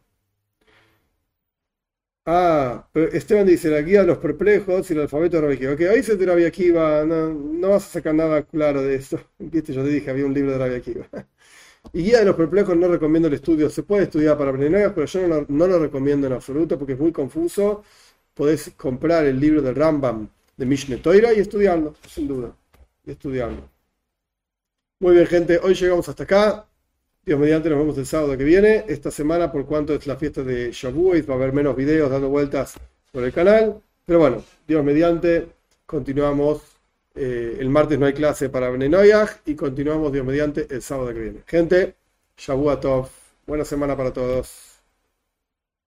Ah, pero Esteban dice, la guía de los perplejos y el alfabeto de Rabbi Akiva. Ok, ahí se te Rabbi Akiva, no vas a sacar nada claro de esto. Viste, yo te dije, había un libro de Rabbi Akiva. Y guía de los perplejos no recomiendo el estudio. Se puede estudiar para Bnei Noyaj, pero yo no lo recomiendo en absoluto porque es muy confuso. Podés comprar el libro del Rambam de Mishneh Torah y estudiarlo, sin duda. Y estudiarlo. Muy bien, gente, hoy llegamos hasta acá. Dios mediante, nos vemos el sábado que viene. Esta semana, por cuanto es la fiesta de Shavuot, va a haber menos videos dando vueltas por el canal. Pero bueno, Dios mediante, continuamos. El martes no hay clase para Bnei Noyaj y continuamos Dios mediante el sábado que viene. Gente, Shavuot Tov. Buena semana para todos.